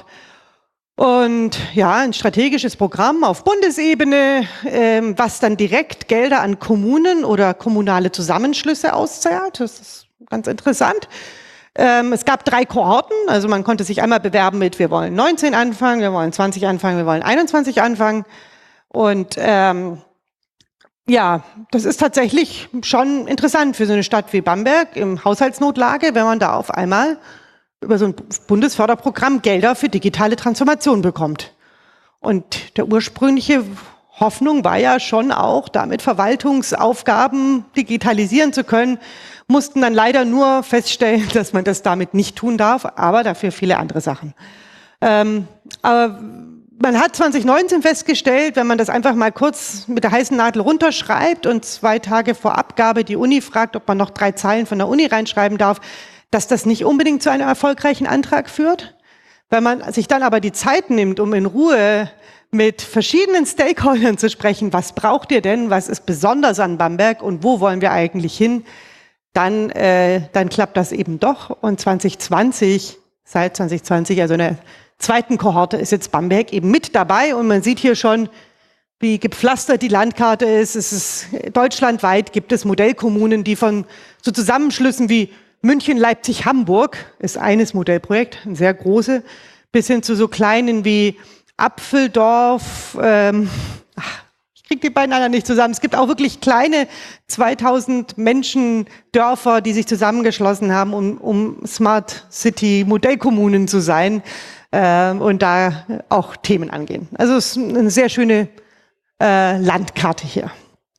Und ja, ein strategisches Programm auf Bundesebene, ähm, was dann direkt Gelder an Kommunen oder kommunale Zusammenschlüsse auszahlt. Das ist ganz interessant. Ähm, es gab drei Kohorten, also man konnte sich einmal bewerben mit, wir wollen neunzehn anfangen, wir wollen zwanzig anfangen, wir wollen einundzwanzig anfangen. Und ähm, ja, das ist tatsächlich schon interessant für so eine Stadt wie Bamberg im Haushaltsnotlage, wenn man da auf einmal über so ein Bundesförderprogramm Gelder für digitale Transformation bekommt. Und der ursprüngliche Hoffnung war ja schon auch, damit Verwaltungsaufgaben digitalisieren zu können, mussten dann leider nur feststellen, dass man das damit nicht tun darf, aber dafür viele andere Sachen. Ähm, aber man hat zwanzig neunzehn festgestellt, wenn man das einfach mal kurz mit der heißen Nadel runterschreibt und zwei Tage vor Abgabe die Uni fragt, ob man noch drei Zeilen von der Uni reinschreiben darf, dass das nicht unbedingt zu einem erfolgreichen Antrag führt. Wenn man sich dann aber die Zeit nimmt, um in Ruhe mit verschiedenen Stakeholdern zu sprechen, was braucht ihr denn, was ist besonders an Bamberg und wo wollen wir eigentlich hin, dann, äh, dann klappt das eben doch. Und zwanzig zwanzig, seit zwanzig zwanzig, also in der zweiten Kohorte, ist jetzt Bamberg eben mit dabei und man sieht hier schon, wie gepflastert die Landkarte ist. Es ist deutschlandweit gibt es Modellkommunen, die von so Zusammenschlüssen wie München, Leipzig, Hamburg ist eines Modellprojekt, ein sehr große, bis hin zu so kleinen wie Apfeldorf. Ähm, ach, ich kriege die beiden anderen nicht zusammen. Es gibt auch wirklich kleine zweitausend Menschen, Dörfer, die sich zusammengeschlossen haben, um, um Smart City Modellkommunen zu sein äh, und da auch Themen angehen. Also es ist eine sehr schöne äh, Landkarte hier.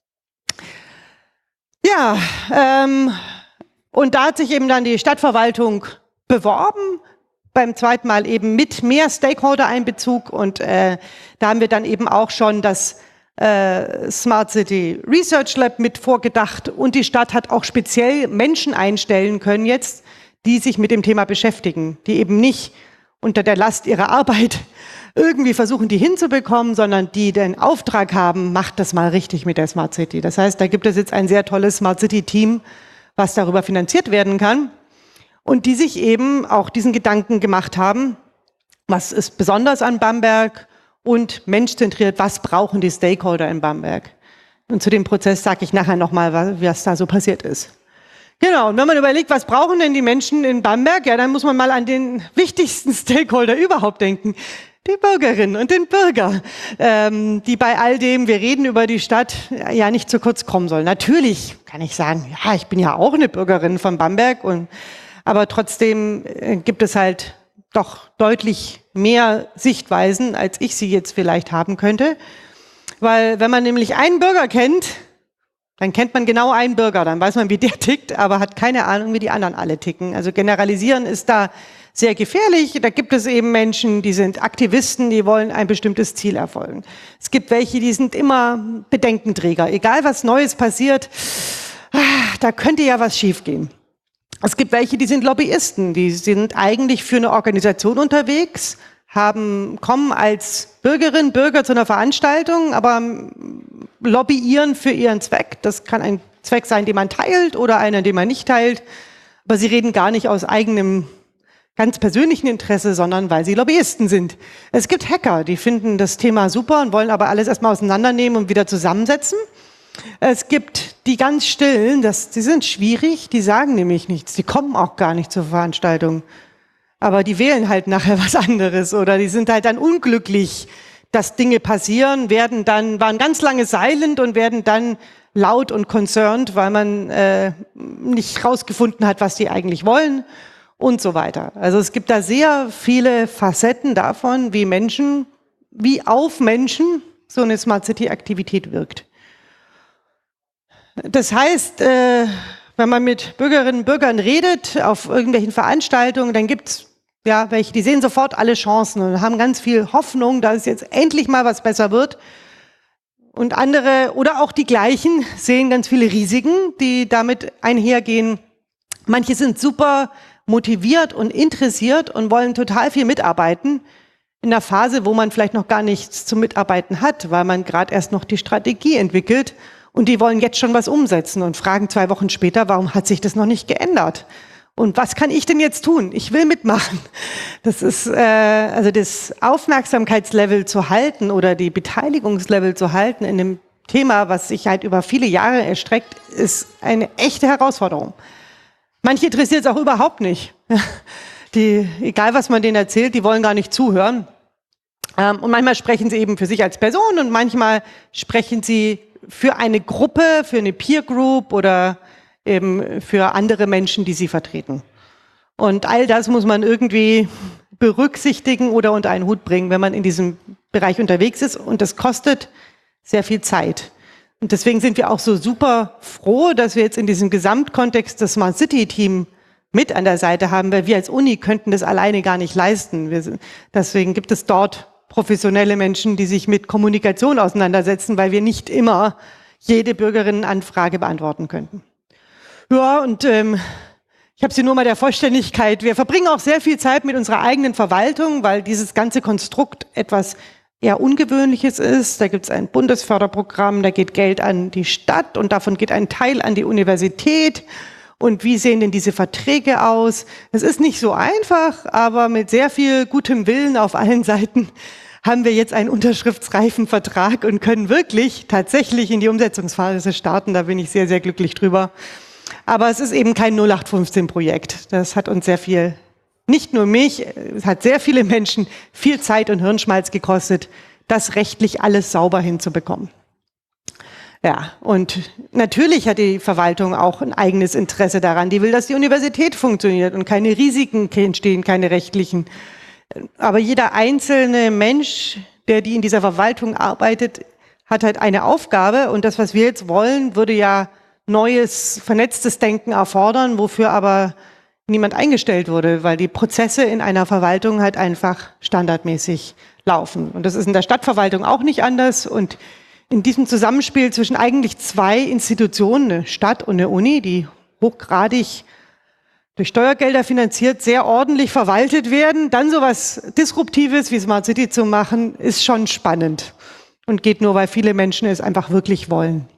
Ja, ähm, und da hat sich eben dann die Stadtverwaltung beworben, beim zweiten Mal eben mit mehr Stakeholder-Einbezug und äh, da haben wir dann eben auch schon das äh, Smart City Research Lab mit vorgedacht und die Stadt hat auch speziell Menschen einstellen können jetzt, die sich mit dem Thema beschäftigen, die eben nicht unter der Last ihrer Arbeit irgendwie versuchen, die hinzubekommen, sondern die den Auftrag haben, macht das mal richtig mit der Smart City. Das heißt, da gibt es jetzt ein sehr tolles Smart City Team, was darüber finanziert werden kann und die sich eben auch diesen Gedanken gemacht haben, was ist besonders an Bamberg und menschzentriert, was brauchen die Stakeholder in Bamberg. Und zu dem Prozess sage ich nachher nochmal, was da so passiert ist. Genau, und wenn man überlegt, was brauchen denn die Menschen in Bamberg, ja, dann muss man mal an den wichtigsten Stakeholder überhaupt denken. Die Bürgerinnen und den Bürger, ähm, die bei all dem, wir reden über die Stadt, ja nicht zu kurz kommen sollen. Natürlich kann ich sagen, ja, ich bin ja auch eine Bürgerin von Bamberg, und, aber trotzdem äh, gibt es halt doch deutlich mehr Sichtweisen, als ich sie jetzt vielleicht haben könnte. Weil wenn man nämlich einen Bürger kennt, dann kennt man genau einen Bürger, dann weiß man, wie der tickt, aber hat keine Ahnung, wie die anderen alle ticken. Also generalisieren ist da sehr gefährlich. Da gibt es eben Menschen, die sind Aktivisten, die wollen ein bestimmtes Ziel erfolgen. Es gibt welche, die sind immer Bedenkenträger. Egal was Neues passiert, da könnte ja was schiefgehen. Es gibt welche, die sind Lobbyisten, die sind eigentlich für eine Organisation unterwegs, haben, kommen als Bürgerinnen, Bürger zu einer Veranstaltung, aber lobbyieren für ihren Zweck. Das kann ein Zweck sein, den man teilt oder einer, den man nicht teilt. Aber sie reden gar nicht aus eigenem, ganz persönlichen Interesse, sondern weil sie Lobbyisten sind. Es gibt Hacker, die finden das Thema super und wollen aber alles erstmal auseinandernehmen und wieder zusammensetzen. Es gibt die ganz Stillen, das, die sind schwierig, die sagen nämlich nichts, die kommen auch gar nicht zur Veranstaltung. Aber die wählen halt nachher was anderes oder die sind halt dann unglücklich, dass Dinge passieren, werden dann, waren ganz lange silent und werden dann laut und concerned, weil man äh, nicht rausgefunden hat, was die eigentlich wollen und so weiter. Also es gibt da sehr viele Facetten davon, wie Menschen, wie auf Menschen so eine Smart City Aktivität wirkt. Das heißt, äh, wenn man mit Bürgerinnen und Bürgern redet auf irgendwelchen Veranstaltungen, dann gibt's ja welche, die sehen sofort alle Chancen und haben ganz viel Hoffnung, dass es jetzt endlich mal was besser wird. Und andere oder auch die gleichen sehen ganz viele Risiken, die damit einhergehen. Manche sind super motiviert und interessiert und wollen total viel mitarbeiten in einer Phase, wo man vielleicht noch gar nichts zum Mitarbeiten hat, weil man gerade erst noch die Strategie entwickelt. Und die wollen jetzt schon was umsetzen und fragen zwei Wochen später, warum hat sich das noch nicht geändert? Und was kann ich denn jetzt tun? Ich will mitmachen. Das ist, äh, also das Aufmerksamkeitslevel zu halten oder die Beteiligungslevel zu halten in dem Thema, was sich halt über viele Jahre erstreckt, ist eine echte Herausforderung. Manche interessiert es auch überhaupt nicht. Die, egal was man denen erzählt, die wollen gar nicht zuhören. Ähm, und manchmal sprechen sie eben für sich als Person und manchmal sprechen sie für eine Gruppe, für eine Peer Group oder eben für andere Menschen, die sie vertreten. Und all das muss man irgendwie berücksichtigen oder unter einen Hut bringen, wenn man in diesem Bereich unterwegs ist. Und das kostet sehr viel Zeit. Und deswegen sind wir auch so super froh, dass wir jetzt in diesem Gesamtkontext das Smart City Team mit an der Seite haben, weil wir als Uni könnten das alleine gar nicht leisten. Wir sind, deswegen gibt es dort professionelle Menschen, die sich mit Kommunikation auseinandersetzen, weil wir nicht immer jede Bürgerinnenanfrage beantworten könnten. Ja, und ähm, ich habe sie nur mal der Vollständigkeit. Wir verbringen auch sehr viel Zeit mit unserer eigenen Verwaltung, weil dieses ganze Konstrukt etwas eher Ungewöhnliches ist. Da gibt es ein Bundesförderprogramm, da geht Geld an die Stadt und davon geht ein Teil an die Universität. Und wie sehen denn diese Verträge aus? Es ist nicht so einfach, aber mit sehr viel gutem Willen auf allen Seiten haben wir jetzt einen unterschriftsreifen Vertrag und können wirklich tatsächlich in die Umsetzungsphase starten. Da bin ich sehr, sehr glücklich drüber. Aber es ist eben kein null acht fünfzehn Projekt. Das hat uns sehr viel, nicht nur mich, es hat sehr viele Menschen viel Zeit und Hirnschmalz gekostet, das rechtlich alles sauber hinzubekommen. Ja, und natürlich hat die Verwaltung auch ein eigenes Interesse daran. Die will, dass die Universität funktioniert und keine Risiken entstehen, keine rechtlichen. Aber jeder einzelne Mensch, der die in dieser Verwaltung arbeitet, hat halt eine Aufgabe. Und das, was wir jetzt wollen, würde ja neues, vernetztes Denken erfordern, wofür aber niemand eingestellt wurde, weil die Prozesse in einer Verwaltung halt einfach standardmäßig laufen. Und das ist in der Stadtverwaltung auch nicht anders. Und in diesem Zusammenspiel zwischen eigentlich zwei Institutionen, eine Stadt und eine Uni, die hochgradig durch Steuergelder finanziert, sehr ordentlich verwaltet werden, dann sowas Disruptives wie Smart City zu machen, ist schon spannend und geht nur, weil viele Menschen es einfach wirklich wollen.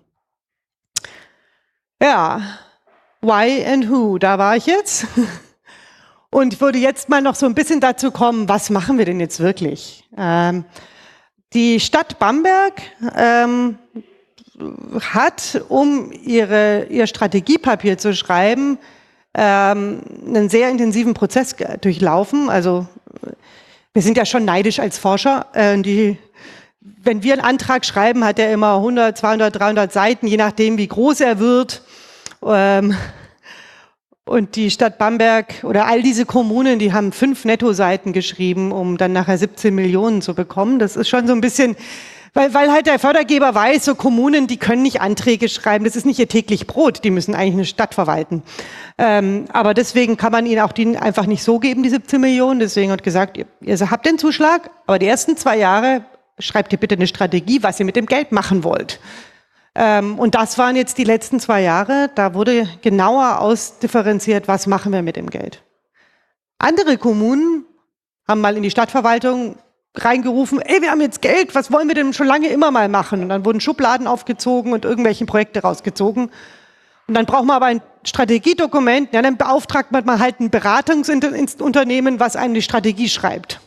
Ja, why and who, da war ich jetzt. Und ich würde jetzt mal noch so ein bisschen dazu kommen, was machen wir denn jetzt wirklich? Ähm, Die Stadt Bamberg ähm, hat, um ihre, ihr Strategiepapier zu schreiben, ähm, einen sehr intensiven Prozess durchlaufen. Also wir sind ja schon neidisch als Forscher. Äh, die, wenn wir einen Antrag schreiben, hat er immer hundert, zweihundert, dreihundert Seiten, je nachdem, wie groß er wird. Ähm, Und die Stadt Bamberg oder all diese Kommunen, die haben fünf Nettoseiten geschrieben, um dann nachher siebzehn Millionen zu bekommen. Das ist schon so ein bisschen, weil, weil halt der Fördergeber weiß, so Kommunen, die können nicht Anträge schreiben, das ist nicht ihr täglich Brot, die müssen eigentlich eine Stadt verwalten. Ähm, aber deswegen kann man ihnen auch die einfach nicht so geben, die siebzehn Millionen. Deswegen hat gesagt, ihr, ihr habt den Zuschlag, aber die ersten zwei Jahre schreibt ihr bitte eine Strategie, was ihr mit dem Geld machen wollt. Ähm, und das waren jetzt die letzten zwei Jahre. Da wurde genauer ausdifferenziert, was machen wir mit dem Geld. Andere Kommunen haben mal in die Stadtverwaltung reingerufen, ey, wir haben jetzt Geld, was wollen wir denn schon lange immer mal machen? Und dann wurden Schubladen aufgezogen und irgendwelche Projekte rausgezogen. Und dann braucht man aber ein Strategiedokument, ja, dann beauftragt man mal halt ein Beratungsunternehmen, was einem die Strategie schreibt.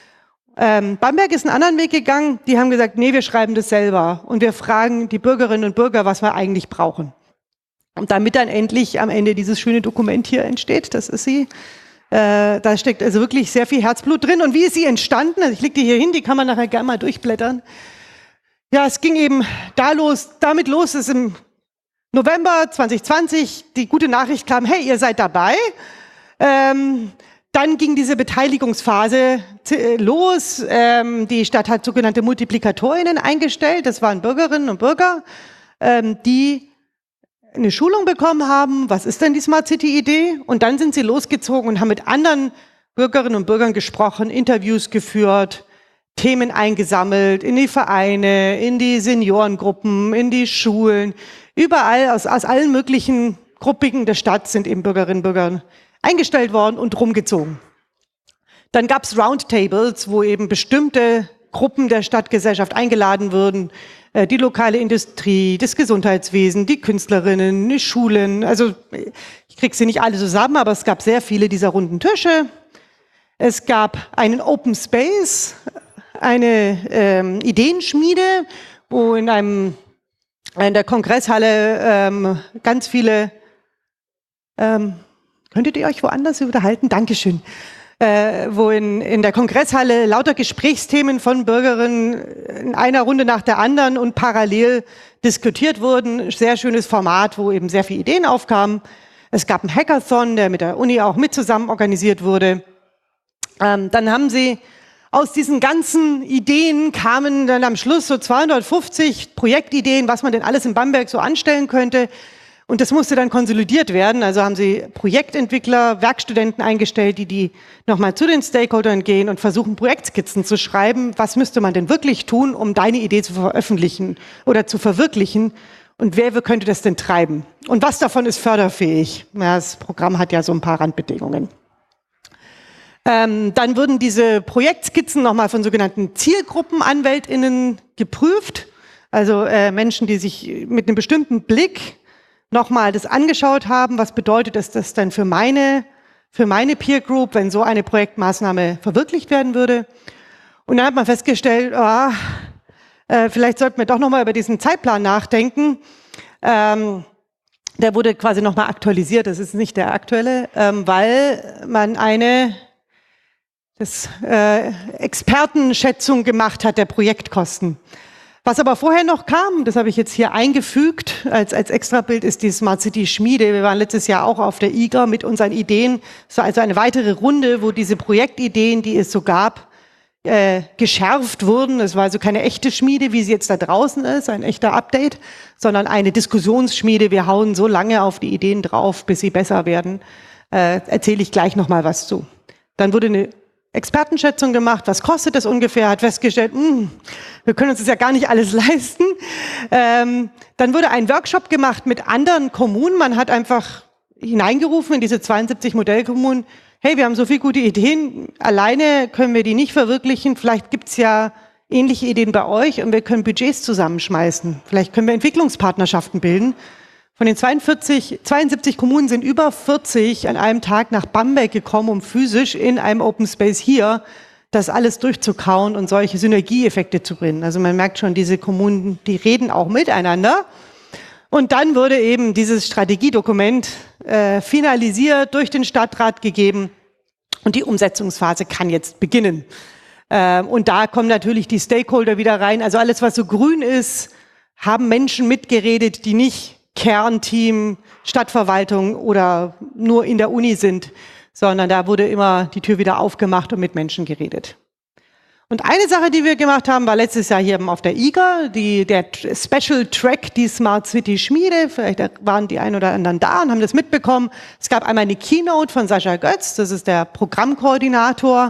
Ähm, Bamberg ist einen anderen Weg gegangen, die haben gesagt, nee, wir schreiben das selber und wir fragen die Bürgerinnen und Bürger, was wir eigentlich brauchen. Und damit dann endlich am Ende dieses schöne Dokument hier entsteht, das ist sie. Äh, da steckt also wirklich sehr viel Herzblut drin. Und wie ist sie entstanden? Also ich lege die hier hin, die kann man nachher gerne mal durchblättern. Ja, es ging eben da los, damit los, dass im November zwanzig zwanzig die gute Nachricht kam, hey, ihr seid dabei. Ähm, dann ging diese Beteiligungsphase los. Ähm, die Stadt hat sogenannte Multiplikatorinnen eingestellt. Das waren Bürgerinnen und Bürger, ähm, die eine Schulung bekommen haben, was ist denn die Smart City Idee? Und dann sind sie losgezogen und haben mit anderen Bürgerinnen und Bürgern gesprochen, Interviews geführt, Themen eingesammelt, in die Vereine, in die Seniorengruppen, in die Schulen. Überall, aus, aus allen möglichen Gruppierungen der Stadt sind eben Bürgerinnen und Bürger eingestellt worden und rumgezogen. Dann gab es Roundtables, wo eben bestimmte Gruppen der Stadtgesellschaft eingeladen wurden, die lokale Industrie, das Gesundheitswesen, die Künstlerinnen, die Schulen. Also ich kriege sie nicht alle zusammen, aber es gab sehr viele dieser runden Tische. Es gab einen Open Space, eine ähm, Ideenschmiede, wo in einem in der Kongresshalle ähm, ganz viele, ähm, könntet ihr euch woanders unterhalten? Dankeschön. Äh, wo in, in der Kongresshalle lauter Gesprächsthemen von Bürgerinnen in einer Runde nach der anderen und parallel diskutiert wurden. Sehr schönes Format, wo eben sehr viele Ideen aufkamen. Es gab einen Hackathon, der mit der Uni auch mit zusammen organisiert wurde. Ähm, dann haben sie aus diesen ganzen Ideen kamen dann am Schluss so zweihundertfünfzig Projektideen, was man denn alles in Bamberg so anstellen könnte. Und das musste dann konsolidiert werden. Also haben sie Projektentwickler, Werkstudenten eingestellt, die die nochmal zu den Stakeholdern gehen und versuchen, Projektskizzen zu schreiben. Was müsste man denn wirklich tun, um deine Idee zu veröffentlichen oder zu verwirklichen? Und wer könnte das denn treiben? Und was davon ist förderfähig? Ja, das Programm hat ja so ein paar Randbedingungen. Ähm, dann wurden diese Projektskizzen nochmal von sogenannten ZielgruppenanwältInnen geprüft. Also äh, Menschen, die sich mit einem bestimmten Blick nochmal das angeschaut haben, was bedeutet das, das denn für meine, für meine Peer Group, wenn so eine Projektmaßnahme verwirklicht werden würde. Und dann hat man festgestellt, oh, äh, vielleicht sollten wir doch nochmal über diesen Zeitplan nachdenken. Ähm, der wurde quasi nochmal aktualisiert, das ist nicht der aktuelle, ähm, weil man eine das, äh, Expertenschätzung gemacht hat der Projektkosten. Was aber vorher noch kam, das habe ich jetzt hier eingefügt, als, als Extrabild ist die Smart City Schmiede. Wir waren letztes Jahr auch auf der I G A mit unseren Ideen. Es war also eine weitere Runde, wo diese Projektideen, die es so gab, äh, geschärft wurden. Es war also keine echte Schmiede, wie sie jetzt da draußen ist, ein echter Update, sondern eine Diskussionsschmiede. Wir hauen so lange auf die Ideen drauf, bis sie besser werden. Äh, erzähle ich gleich nochmal was zu. Dann wurde eine Expertenschätzung gemacht, was kostet das ungefähr, hat festgestellt, mh, wir können uns das ja gar nicht alles leisten. Ähm, dann wurde ein Workshop gemacht mit anderen Kommunen, man hat einfach hineingerufen in diese zweiundsiebzig Modellkommunen, hey, wir haben so viele gute Ideen, alleine können wir die nicht verwirklichen, vielleicht gibt's ja ähnliche Ideen bei euch und wir können Budgets zusammenschmeißen, vielleicht können wir Entwicklungspartnerschaften bilden. Von den zweiundvierzig, zweiundsiebzig Kommunen sind über vierzig an einem Tag nach Bamberg gekommen, um physisch in einem Open Space hier das alles durchzukauen und solche Synergieeffekte zu bringen. Also man merkt schon, diese Kommunen, die reden auch miteinander. Und dann wurde eben dieses Strategiedokument äh, finalisiert, durch den Stadtrat gegeben und die Umsetzungsphase kann jetzt beginnen. Äh, und da kommen natürlich die Stakeholder wieder rein. Also alles, was so grün ist, haben Menschen mitgeredet, die nicht Kernteam, Stadtverwaltung oder nur in der Uni sind, sondern da wurde immer die Tür wieder aufgemacht und mit Menschen geredet. Und eine Sache, die wir gemacht haben, war letztes Jahr hier auf der I G A, die, der Special Track, die Smart City Schmiede. Vielleicht waren die ein oder anderen da und haben das mitbekommen. Es gab einmal eine Keynote von Sascha Götz, das ist der Programmkoordinator,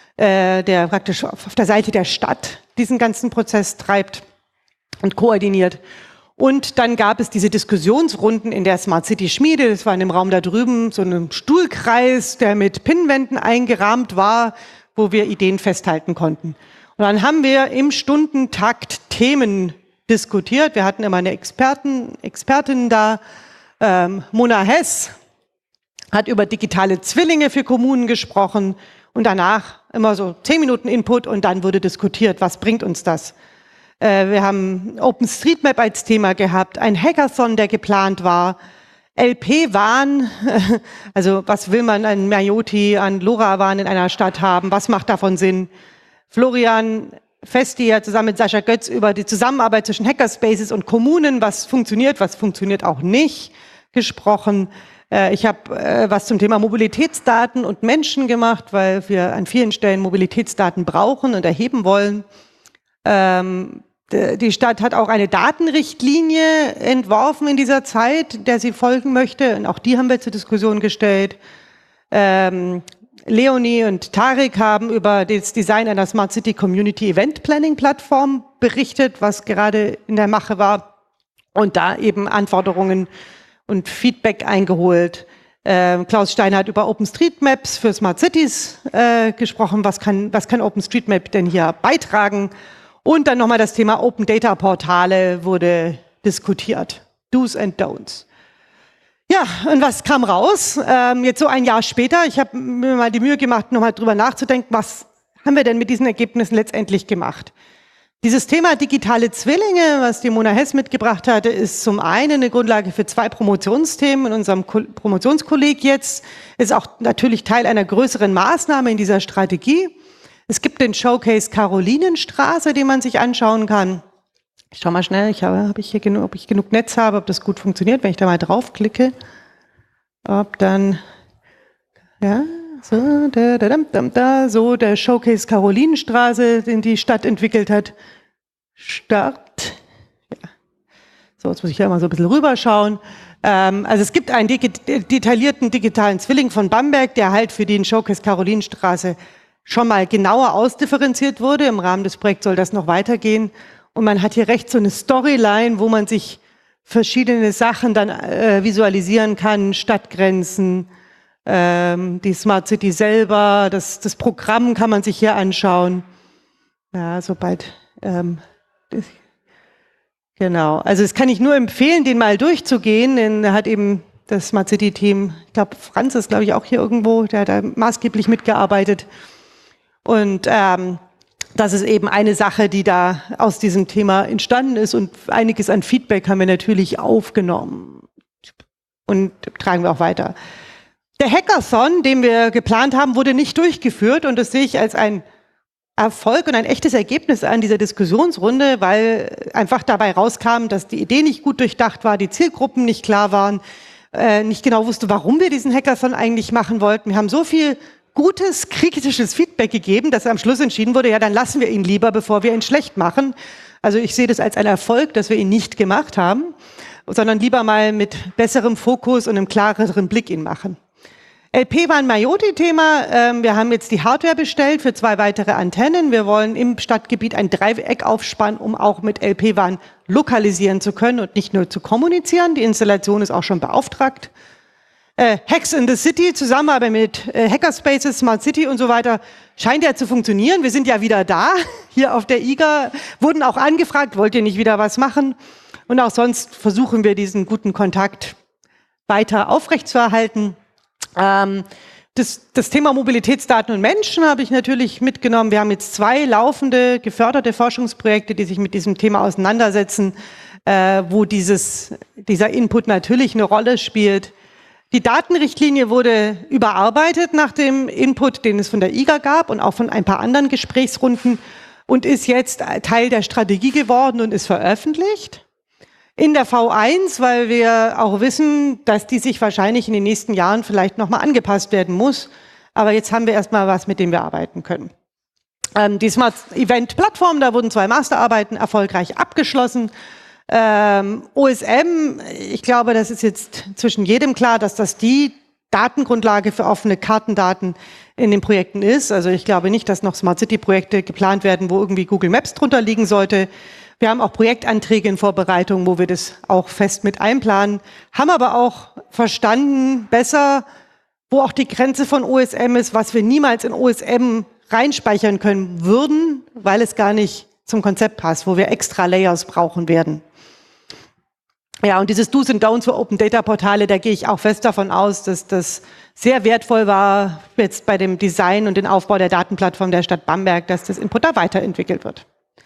äh, der praktisch auf der Seite der Stadt diesen ganzen Prozess treibt und koordiniert. Und dann gab es diese Diskussionsrunden in der Smart City Schmiede. Das war in dem Raum da drüben so ein Stuhlkreis, der mit Pinnwänden eingerahmt war, wo wir Ideen festhalten konnten. Und dann haben wir im Stundentakt Themen diskutiert. Wir hatten immer eine Experten, Expertin da, ähm, Mona Hess, hat über digitale Zwillinge für Kommunen gesprochen und danach immer so zehn Minuten Input und dann wurde diskutiert, was bringt uns das. Äh, wir haben OpenStreetMap als Thema gehabt, ein Hackathon, der geplant war, L P-Wahn, also was will man an Mayotte, an LoRaWAN in einer Stadt haben, was macht davon Sinn? Florian Festi hat zusammen mit Sascha Götz über die Zusammenarbeit zwischen Hackerspaces und Kommunen, was funktioniert, was funktioniert auch nicht, gesprochen. Ich habe was zum Thema Mobilitätsdaten und Menschen gemacht, weil wir an vielen Stellen Mobilitätsdaten brauchen und erheben wollen. Die Stadt hat auch eine Datenrichtlinie entworfen in dieser Zeit, der sie folgen möchte. Und auch die haben wir zur Diskussion gestellt. Ähm, Leonie und Tarek haben über das Design einer Smart City Community Event Planning Plattform berichtet, was gerade in der Mache war. Und da eben Anforderungen und Feedback eingeholt. Äh, Klaus Steiner hat über OpenStreetMaps für Smart Cities äh, gesprochen. Was kann, was kann OpenStreetMap denn hier beitragen? Und dann nochmal das Thema Open Data Portale wurde diskutiert. Do's and Don'ts. Ja, und was kam raus? Ähm, jetzt so ein Jahr später, ich habe mir mal die Mühe gemacht, nochmal drüber nachzudenken, was haben wir denn mit diesen Ergebnissen letztendlich gemacht? Dieses Thema digitale Zwillinge, was die Mona Hess mitgebracht hatte, ist zum einen eine Grundlage für zwei Promotionsthemen in unserem Ko- Promotionskolleg jetzt, ist auch natürlich Teil einer größeren Maßnahme in dieser Strategie. Es gibt den Showcase Karolinenstraße, den man sich anschauen kann. Ich schau mal schnell, ich habe, habe ich hier genug, ob ich genug Netz habe, ob das gut funktioniert, wenn ich da mal draufklicke. Ob dann, ja, so, da, da, da, da, so der Showcase Karolinenstraße, den die Stadt entwickelt hat. Start. Ja. So, jetzt muss ich ja mal so ein bisschen rüberschauen. Ähm, also es gibt einen detaillierten digitalen Zwilling von Bamberg, der halt für den Showcase Karolinenstraße schon mal genauer ausdifferenziert wurde. Im Rahmen des Projekts soll das noch weitergehen. Und man hat hier rechts so eine Storyline, wo man sich verschiedene Sachen dann äh, visualisieren kann, Stadtgrenzen, ähm, die Smart City selber, das, das Programm kann man sich hier anschauen. Ja, sobald, ähm, das, genau. Also das kann ich nur empfehlen, den mal durchzugehen, denn da hat eben das Smart City Team, ich glaube Franz ist glaube ich auch hier irgendwo, der hat da maßgeblich mitgearbeitet. Und ähm, das ist eben eine Sache, die da aus diesem Thema entstanden ist und einiges an Feedback haben wir natürlich aufgenommen und tragen wir auch weiter. Der Hackathon, den wir geplant haben, wurde nicht durchgeführt und das sehe ich als ein Erfolg und ein echtes Ergebnis an dieser Diskussionsrunde, weil einfach dabei rauskam, dass die Idee nicht gut durchdacht war, die Zielgruppen nicht klar waren, äh, nicht genau wusste, warum wir diesen Hackathon eigentlich machen wollten. Wir haben so viel gutes, kritisches Feedback gegeben, dass am Schluss entschieden wurde, ja, dann lassen wir ihn lieber, bevor wir ihn schlecht machen. Also ich sehe das als einen Erfolg, dass wir ihn nicht gemacht haben, sondern lieber mal mit besserem Fokus und einem klareren Blick ihn machen. L P war ein Mayotte-Thema. Ähm, wir haben jetzt die Hardware bestellt für zwei weitere Antennen. Wir wollen im Stadtgebiet ein Dreieck aufspannen, um auch mit L P-WAN lokalisieren zu können und nicht nur zu kommunizieren. Die Installation ist auch schon beauftragt. Äh, Hacks in the City, Zusammenarbeit mit äh, Hackerspaces, Smart City und so weiter, scheint ja zu funktionieren. Wir sind ja wieder da, hier auf der I G A, wurden auch angefragt, wollt ihr nicht wieder was machen? Und auch sonst versuchen wir diesen guten Kontakt weiter aufrechtzuerhalten. Ähm, das, das Thema Mobilitätsdaten und Menschen habe ich natürlich mitgenommen. Wir haben jetzt zwei laufende, geförderte Forschungsprojekte, die sich mit diesem Thema auseinandersetzen, äh, wo dieses, dieser Input natürlich eine Rolle spielt. Die Datenrichtlinie wurde überarbeitet nach dem Input, den es von der I G A gab und auch von ein paar anderen Gesprächsrunden und ist jetzt Teil der Strategie geworden und ist veröffentlicht. In der V eins, weil wir auch wissen, dass die sich wahrscheinlich in den nächsten Jahren vielleicht nochmal angepasst werden muss. Aber jetzt haben wir erstmal was, mit dem wir arbeiten können. Ähm, die Smart Event Plattform, da wurden zwei Masterarbeiten erfolgreich abgeschlossen. Ähm, O S M, ich glaube, das ist jetzt zwischen jedem klar, dass das die Datengrundlage für offene Kartendaten in den Projekten ist. Also ich glaube nicht, dass noch Smart City Projekte geplant werden, wo irgendwie Google Maps drunter liegen sollte. Wir haben auch Projektanträge in Vorbereitung, wo wir das auch fest mit einplanen, haben aber auch verstanden besser, wo auch die Grenze von O S M ist, was wir niemals in O S M reinspeichern können würden, weil es gar nicht zum Konzept passt, wo wir extra Layers brauchen werden. Ja, und dieses Do's und Don'ts für Open Data Portale, da gehe ich auch fest davon aus, dass das sehr wertvoll war jetzt bei dem Design und dem Aufbau der Datenplattform der Stadt Bamberg, dass das Input da weiterentwickelt wird.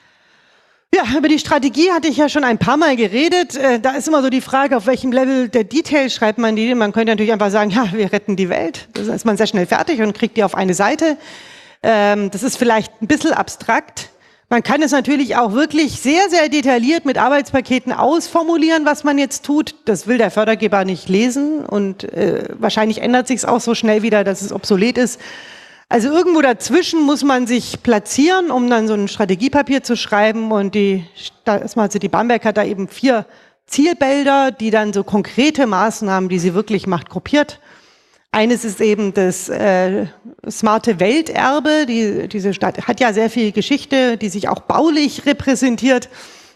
Ja, über die Strategie hatte ich ja schon ein paar Mal geredet. Da ist immer so die Frage, auf welchem Level der Detail schreibt man die. Man könnte natürlich einfach sagen, ja, wir retten die Welt. Dann ist man sehr schnell fertig und kriegt die auf eine Seite. Das ist vielleicht ein bisschen abstrakt. Man kann es natürlich auch wirklich sehr, sehr detailliert mit Arbeitspaketen ausformulieren, was man jetzt tut. Das will der Fördergeber nicht lesen und äh, wahrscheinlich ändert sich es auch so schnell wieder, dass es obsolet ist. Also irgendwo dazwischen muss man sich platzieren, um dann so ein Strategiepapier zu schreiben. Und die Smart City Bamberg hat da eben vier Zielbilder, die dann so konkrete Maßnahmen, die sie wirklich macht, gruppiert. Eines ist eben das äh, smarte Welterbe. Die, diese Stadt hat ja sehr viel Geschichte, die sich auch baulich repräsentiert.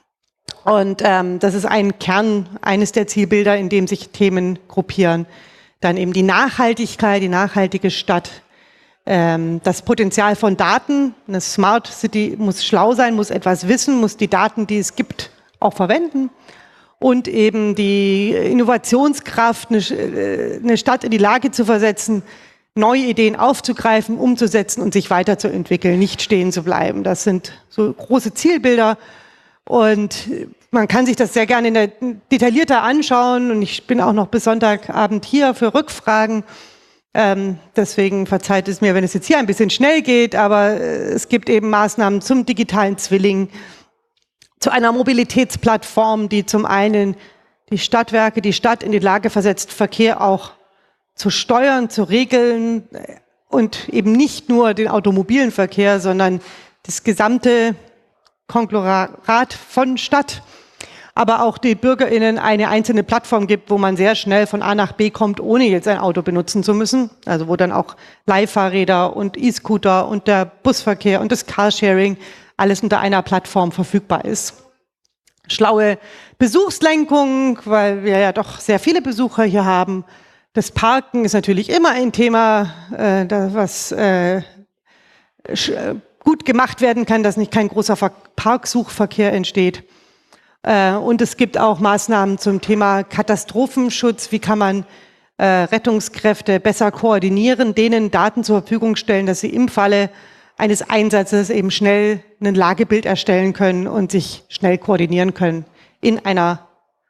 Und ähm, das ist ein Kern, eines der Zielbilder, in dem sich Themen gruppieren. Dann eben die Nachhaltigkeit, die nachhaltige Stadt. Ähm, das Potenzial von Daten. Eine Smart City muss schlau sein, muss etwas wissen, muss die Daten, die es gibt, auch verwenden. Und eben die Innovationskraft, eine Stadt in die Lage zu versetzen, neue Ideen aufzugreifen, umzusetzen und sich weiterzuentwickeln, nicht stehen zu bleiben. Das sind so große Zielbilder und man kann sich das sehr gerne in der, detaillierter anschauen und ich bin auch noch bis Sonntagabend hier für Rückfragen. Ähm, deswegen verzeiht es mir, wenn es jetzt hier ein bisschen schnell geht, aber es gibt eben Maßnahmen zum digitalen Zwilling, zu einer Mobilitätsplattform, die zum einen die Stadtwerke, die Stadt in die Lage versetzt, Verkehr auch zu steuern, zu regeln und eben nicht nur den automobilen Verkehr, sondern das gesamte Konglomerat von Stadt, aber auch die BürgerInnen eine einzelne Plattform gibt, wo man sehr schnell von A nach B kommt, ohne jetzt ein Auto benutzen zu müssen. Also wo dann auch Leihfahrräder und E-Scooter und der Busverkehr und das Carsharing alles unter einer Plattform verfügbar ist. Schlaue Besuchslenkung, weil wir ja doch sehr viele Besucher hier haben. Das Parken ist natürlich immer ein Thema, äh, das, was äh, gut gemacht werden kann, dass nicht kein großer Parksuchverkehr entsteht. Äh, und es gibt auch Maßnahmen zum Thema Katastrophenschutz. Wie kann man äh, Rettungskräfte besser koordinieren, denen Daten zur Verfügung stellen, dass sie im Falle eines Einsatzes eben schnell ein Lagebild erstellen können und sich schnell koordinieren können in einer,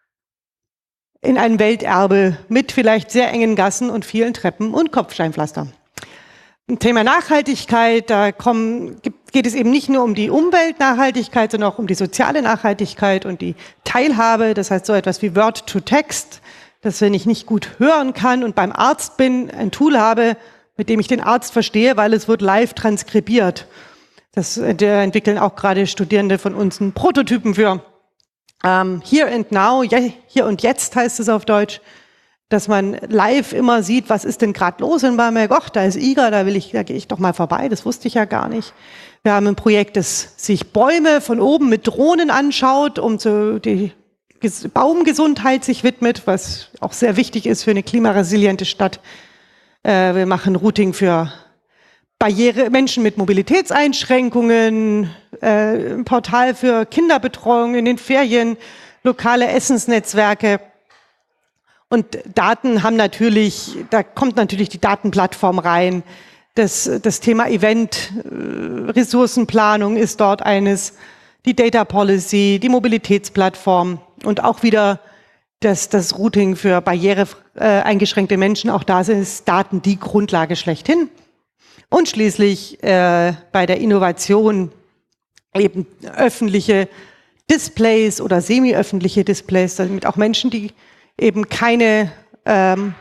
in einem Welterbe mit vielleicht sehr engen Gassen und vielen Treppen und Kopfsteinpflaster. Im Thema Nachhaltigkeit, da kommen, geht es eben nicht nur um die Umweltnachhaltigkeit, sondern auch um die soziale Nachhaltigkeit und die Teilhabe. Das heißt so etwas wie Word-to-Text, dass wenn ich nicht gut hören kann und beim Arzt bin, ein Tool habe, mit dem ich den Arzt verstehe, weil es wird live transkribiert. Das da entwickeln auch gerade Studierende von uns einen Prototypen für. Ähm, Here and Now, ja, hier und jetzt heißt es auf Deutsch, dass man live immer sieht, was ist denn gerade los in Bamberg. Och, da ist I G A, da will ich, da gehe ich doch mal vorbei. Das wusste ich ja gar nicht. Wir haben ein Projekt, das sich Bäume von oben mit Drohnen anschaut, um zu die Baumgesundheit sich widmet, was auch sehr wichtig ist für eine klimaresiliente Stadt. Wir machen Routing für Barriere, Menschen mit Mobilitätseinschränkungen, äh, ein Portal für Kinderbetreuung in den Ferien, lokale Essensnetzwerke. Und Daten haben natürlich, da kommt natürlich die Datenplattform rein. Das, das Thema Event, äh, Ressourcenplanung ist dort eines, die Data Policy, die Mobilitätsplattform und auch wieder das, das Routing für barriereeingeschränkte Menschen, auch da sind Daten die Grundlage schlechthin. Und schließlich äh, bei der Innovation eben öffentliche Displays oder semi-öffentliche Displays, damit auch Menschen, die eben keine, ähm,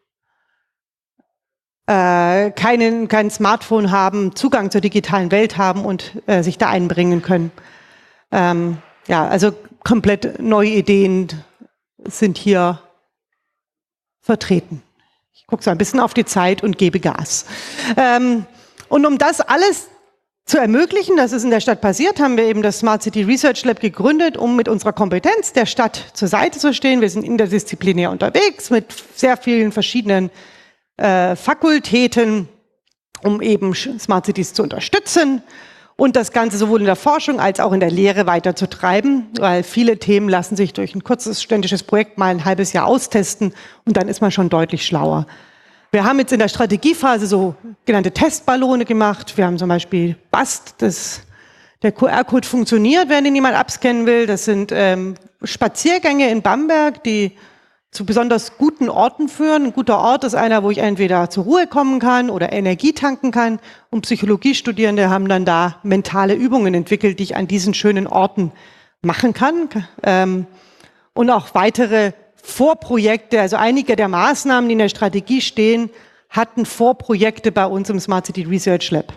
äh, keinen, kein Smartphone haben, Zugang zur digitalen Welt haben und äh, sich da einbringen können. Ähm, ja, also komplett neue Ideen sind hier vertreten. Ich gucke so ein bisschen auf die Zeit und gebe Gas. Ähm, und um das alles zu ermöglichen, das ist in der Stadt passiert, haben wir eben das Smart City Research Lab gegründet, um mit unserer Kompetenz der Stadt zur Seite zu stehen. Wir sind interdisziplinär unterwegs mit sehr vielen verschiedenen äh, Fakultäten um eben Smart Cities zu unterstützen und das Ganze sowohl in der Forschung als auch in der Lehre weiterzutreiben, weil viele Themen lassen sich durch ein kurzes ständisches Projekt mal ein halbes Jahr austesten und dann ist man schon deutlich schlauer. Wir haben jetzt in der Strategiephase so genannte Testballone gemacht. Wir haben zum Beispiel BAST, das, der Q R-Code funktioniert, wenn ihn jemand abscannen will. Das sind ähm, Spaziergänge in Bamberg, die zu besonders guten Orten führen. Ein guter Ort ist einer, wo ich entweder zur Ruhe kommen kann oder Energie tanken kann. Und Psychologiestudierende haben dann da mentale Übungen entwickelt, die ich an diesen schönen Orten machen kann. Ähm, und auch weitere Vorprojekte, also einige der Maßnahmen, die in der Strategie stehen, hatten Vorprojekte bei uns im Smart City Research Lab.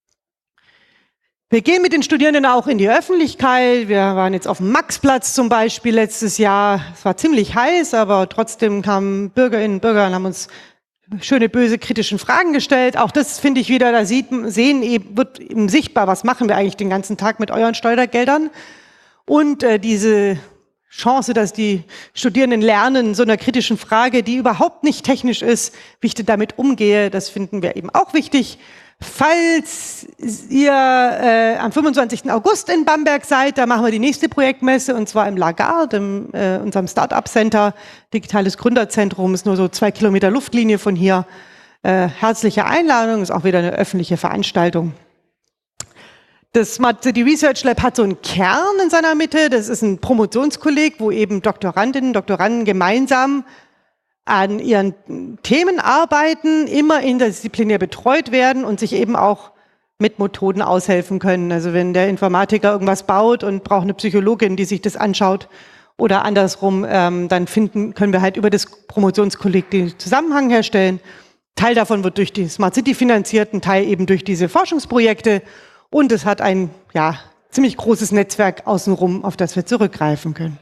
Wir gehen mit den Studierenden auch in die Öffentlichkeit. Wir waren jetzt auf dem Maxplatz zum Beispiel letztes Jahr. Es war ziemlich heiß, aber trotzdem kamen Bürgerinnen und Bürger und haben uns schöne, böse, kritischen Fragen gestellt. Auch das finde ich wieder, da sieht, sehen eben, wird eben sichtbar, was machen wir eigentlich den ganzen Tag mit euren Steuergeldern. Und äh, diese Chance, dass die Studierenden lernen, so einer kritischen Frage, die überhaupt nicht technisch ist, wie ich damit umgehe, das finden wir eben auch wichtig. Falls ihr äh, am fünfundzwanzigsten August in Bamberg seid, da machen wir die nächste Projektmesse und zwar im Lagarde, in äh, unserem Start-up-Center, digitales Gründerzentrum, ist nur so zwei Kilometer Luftlinie von hier. Äh, herzliche Einladung, ist auch wieder eine öffentliche Veranstaltung. Das Smart City Research Lab hat so einen Kern in seiner Mitte, das ist ein Promotionskolleg, wo eben Doktorandinnen und Doktoranden gemeinsam an ihren Themen arbeiten, immer interdisziplinär betreut werden und sich eben auch mit Methoden aushelfen können. Also wenn der Informatiker irgendwas baut und braucht eine Psychologin, die sich das anschaut oder andersrum, ähm, dann finden, können wir halt über das Promotionskolleg den Zusammenhang herstellen. Teil davon wird durch die Smart City finanziert, ein Teil eben durch diese Forschungsprojekte und es hat ein ja, ziemlich großes Netzwerk außenrum, auf das wir zurückgreifen können.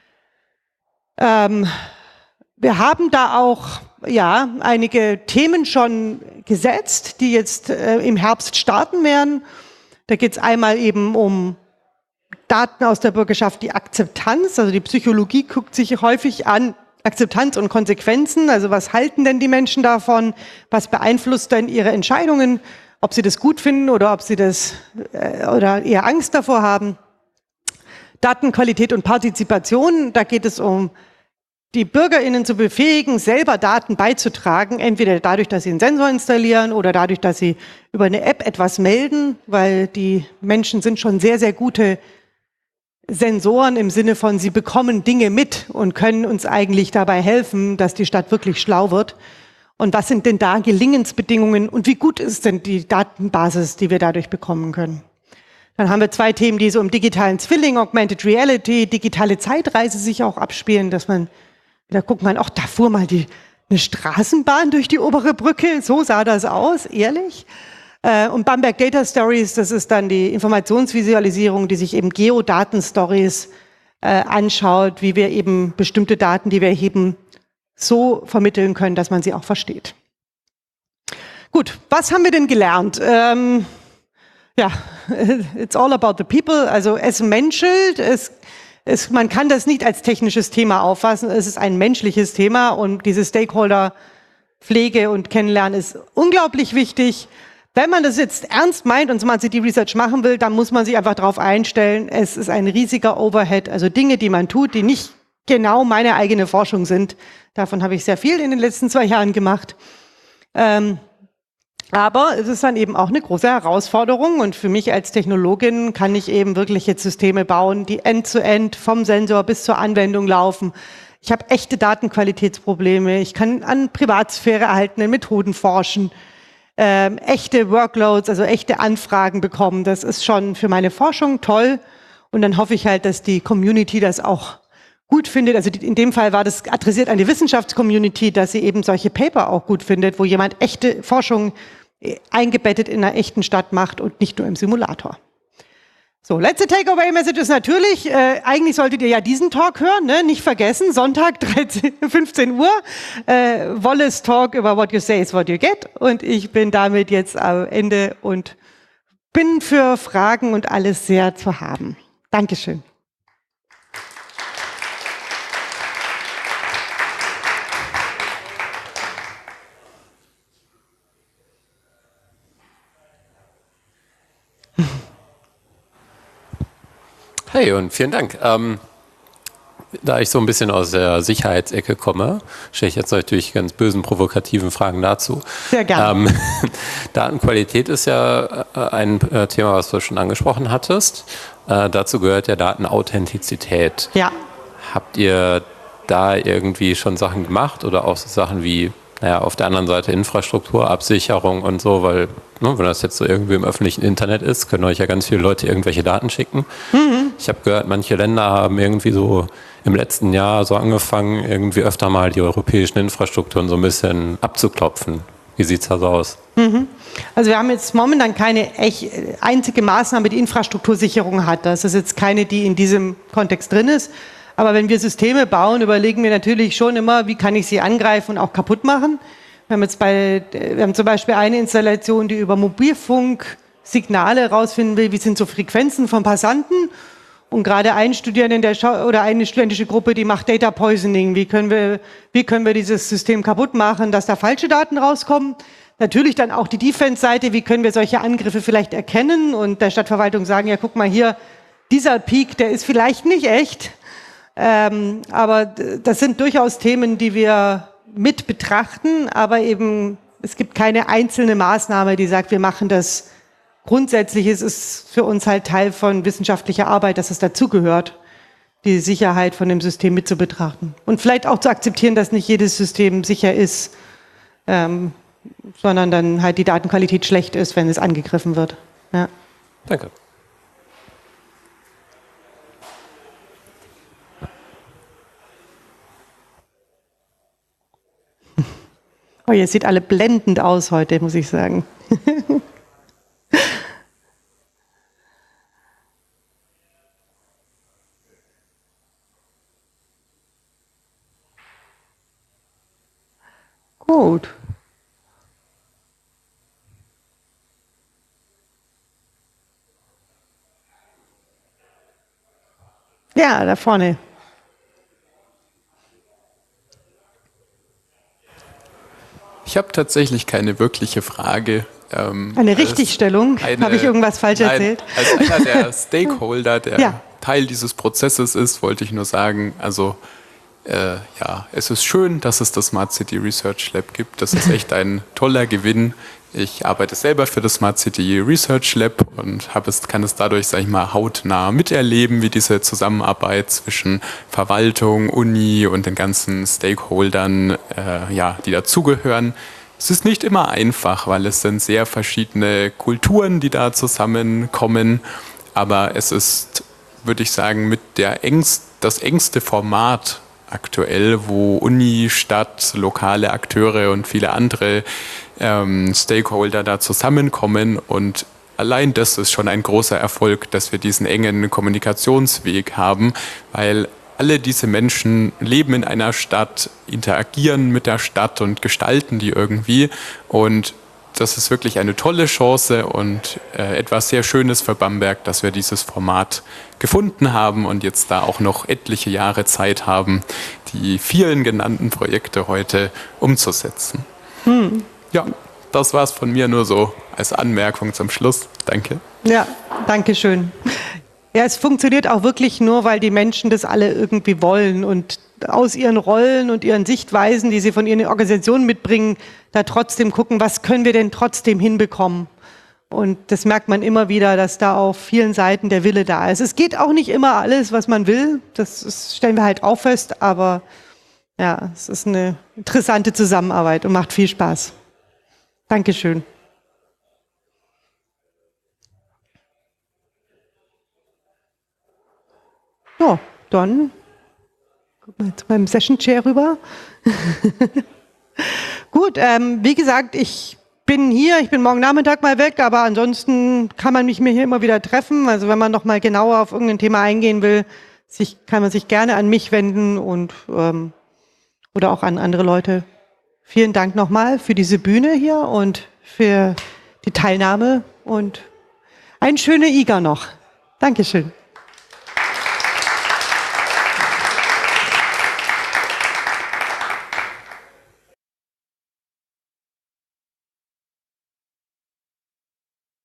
Ähm, Wir haben da auch ja, einige Themen schon gesetzt, die jetzt äh, im Herbst starten werden. Da geht es einmal eben um Daten aus der Bürgerschaft, die Akzeptanz. Also die Psychologie guckt sich häufig an Akzeptanz und Konsequenzen. Also was halten denn die Menschen davon? Was beeinflusst denn ihre Entscheidungen? Ob sie das gut finden oder ob sie das äh, oder eher Angst davor haben. Datenqualität und Partizipation, da geht es um die BürgerInnen zu befähigen, selber Daten beizutragen, entweder dadurch, dass sie einen Sensor installieren oder dadurch, dass sie über eine App etwas melden, weil die Menschen sind schon sehr, sehr gute Sensoren im Sinne von, sie bekommen Dinge mit und können uns eigentlich dabei helfen, dass die Stadt wirklich schlau wird. Und was sind denn da Gelingensbedingungen und wie gut ist denn die Datenbasis, die wir dadurch bekommen können? Dann haben wir zwei Themen, die so im digitalen Zwilling, Augmented Reality, digitale Zeitreise sich auch abspielen, dass man da guckt man, ach, da fuhr mal die, eine Straßenbahn durch die obere Brücke, so sah das aus, ehrlich. Äh, und Bamberg Data Stories, das ist dann die Informationsvisualisierung, die sich eben Geodaten-Stories äh, anschaut, wie wir eben bestimmte Daten, die wir erheben, so vermitteln können, dass man sie auch versteht. Gut, was haben wir denn gelernt? Ähm, ja, it's all about the people, also es menschelt, es Es, man kann das nicht als technisches Thema auffassen, es ist ein menschliches Thema und diese Stakeholder-Pflege und Kennenlernen ist unglaublich wichtig. Wenn man das jetzt ernst meint und Smart City Research machen will, dann muss man sich einfach darauf einstellen, es ist ein riesiger Overhead, also Dinge, die man tut, die nicht genau meine eigene Forschung sind. Davon habe ich sehr viel in den letzten zwei Jahren gemacht. Ähm, Aber es ist dann eben auch eine große Herausforderung und für mich als Technologin kann ich eben wirklich jetzt Systeme bauen, die end-to-end vom Sensor bis zur Anwendung laufen. Ich habe echte Datenqualitätsprobleme, ich kann an Privatsphäre erhaltenen Methoden forschen, ähm, echte Workloads, also echte Anfragen bekommen. Das ist schon für meine Forschung toll und dann hoffe ich halt, dass die Community das auch gut findet. Also in dem Fall war das adressiert an die Wissenschaftscommunity, dass sie eben solche Paper auch gut findet, wo jemand echte Forschung eingebettet in einer echten Stadt macht und nicht nur im Simulator. So, letzte Takeaway-Message ist natürlich, äh, eigentlich solltet ihr ja diesen Talk hören, ne? Nicht vergessen, Sonntag dreizehn, fünfzehn Uhr, äh, Wallace Talk über What You Say is What You Get und ich bin damit jetzt am Ende und bin für Fragen und alles sehr zu haben. Dankeschön. Hey und vielen Dank. Ähm, da ich so ein bisschen aus der Sicherheitsecke komme, stelle ich jetzt natürlich ganz bösen, provokativen Fragen dazu. Sehr gerne. Ähm, Datenqualität ist ja ein Thema, was du schon angesprochen hattest. Äh, dazu gehört ja Datenauthentizität. Ja. Habt ihr da irgendwie schon Sachen gemacht oder auch so Sachen wie, naja, auf der anderen Seite Infrastruktur, Absicherung und so, weil, ne, wenn das jetzt so irgendwie im öffentlichen Internet ist, können euch ja ganz viele Leute irgendwelche Daten schicken. Mhm. Ich habe gehört, manche Länder haben irgendwie so im letzten Jahr so angefangen, irgendwie öfter mal die europäischen Infrastrukturen so ein bisschen abzuklopfen. Wie sieht es da so aus? Mhm. Also wir haben jetzt momentan keine echt einzige Maßnahme, die Infrastruktursicherung hat. Das ist jetzt keine, die in diesem Kontext drin ist. Aber wenn wir Systeme bauen, überlegen wir natürlich schon immer, wie kann ich sie angreifen und auch kaputt machen. Wir haben jetzt bei, wir haben zum Beispiel eine Installation, die über Mobilfunk Signale herausfinden will, wie sind so Frequenzen von Passanten. Und gerade ein Studierender in der Schau oder eine studentische Gruppe, die macht Data Poisoning. Wie können wir, wie können wir dieses System kaputt machen, dass da falsche Daten rauskommen? Natürlich dann auch die Defense-Seite, wie können wir solche Angriffe vielleicht erkennen und der Stadtverwaltung sagen, ja guck mal hier, dieser Peak, der ist vielleicht nicht echt. Ähm, aber das sind durchaus Themen, die wir mit betrachten, aber eben es gibt keine einzelne Maßnahme, die sagt, wir machen das. Grundsätzlich ist es für uns halt Teil von wissenschaftlicher Arbeit, dass es dazugehört, die Sicherheit von dem System mit zu betrachten. Und vielleicht auch zu akzeptieren, dass nicht jedes System sicher ist, ähm, sondern dann halt die Datenqualität schlecht ist, wenn es angegriffen wird. Ja. Danke. Oh, ihr seht alle blendend aus heute, muss ich sagen. Gut. Ja, da vorne. Ich habe tatsächlich keine wirkliche Frage. Ähm, eine Richtigstellung? Habe ich irgendwas falsch nein, erzählt? Als einer der Stakeholder, der ja. Teil dieses Prozesses ist, wollte ich nur sagen, also äh, ja, es ist schön, dass es das Smart City Research Lab gibt. Das ist echt ein toller Gewinn. Ich arbeite selber für das Smart City Research Lab und habe es, kann es dadurch, sage ich mal, hautnah miterleben, wie diese Zusammenarbeit zwischen Verwaltung, Uni und den ganzen Stakeholdern, äh, ja, die dazugehören. Es ist nicht immer einfach, weil es sind sehr verschiedene Kulturen, die da zusammenkommen. Aber es ist, würde ich sagen, mit der engst, das engste Format aktuell, wo Uni, Stadt, lokale Akteure und viele andere ähm, Stakeholder da zusammenkommen. Und allein das ist schon ein großer Erfolg, dass wir diesen engen Kommunikationsweg haben, weil alle diese Menschen leben in einer Stadt, interagieren mit der Stadt und gestalten die irgendwie. Und das ist wirklich eine tolle Chance und äh, etwas sehr Schönes für Bamberg, dass wir dieses Format gefunden haben und jetzt da auch noch etliche Jahre Zeit haben, die vielen genannten Projekte heute umzusetzen. Hm. Ja, das war es von mir nur so als Anmerkung zum Schluss. Danke. Ja, danke schön. Ja, es funktioniert auch wirklich nur, weil die Menschen das alle irgendwie wollen und aus ihren Rollen und ihren Sichtweisen, die sie von ihren Organisationen mitbringen, da trotzdem gucken, was können wir denn trotzdem hinbekommen. Und das merkt man immer wieder, dass da auf vielen Seiten der Wille da ist. Es geht auch nicht immer alles, was man will, das ist, stellen wir halt auch fest, aber ja, es ist eine interessante Zusammenarbeit und macht viel Spaß. Dankeschön. Ja, dann gucken wir jetzt beim Session Chair rüber. Gut, ähm, wie gesagt, ich bin hier, ich bin morgen Nachmittag mal weg, aber ansonsten kann man mich mir hier immer wieder treffen. Also wenn man noch mal genauer auf irgendein Thema eingehen will, sich, kann man sich gerne an mich wenden und ähm, oder auch an andere Leute. Vielen Dank nochmal für diese Bühne hier und für die Teilnahme und ein schöner I G A noch. Dankeschön.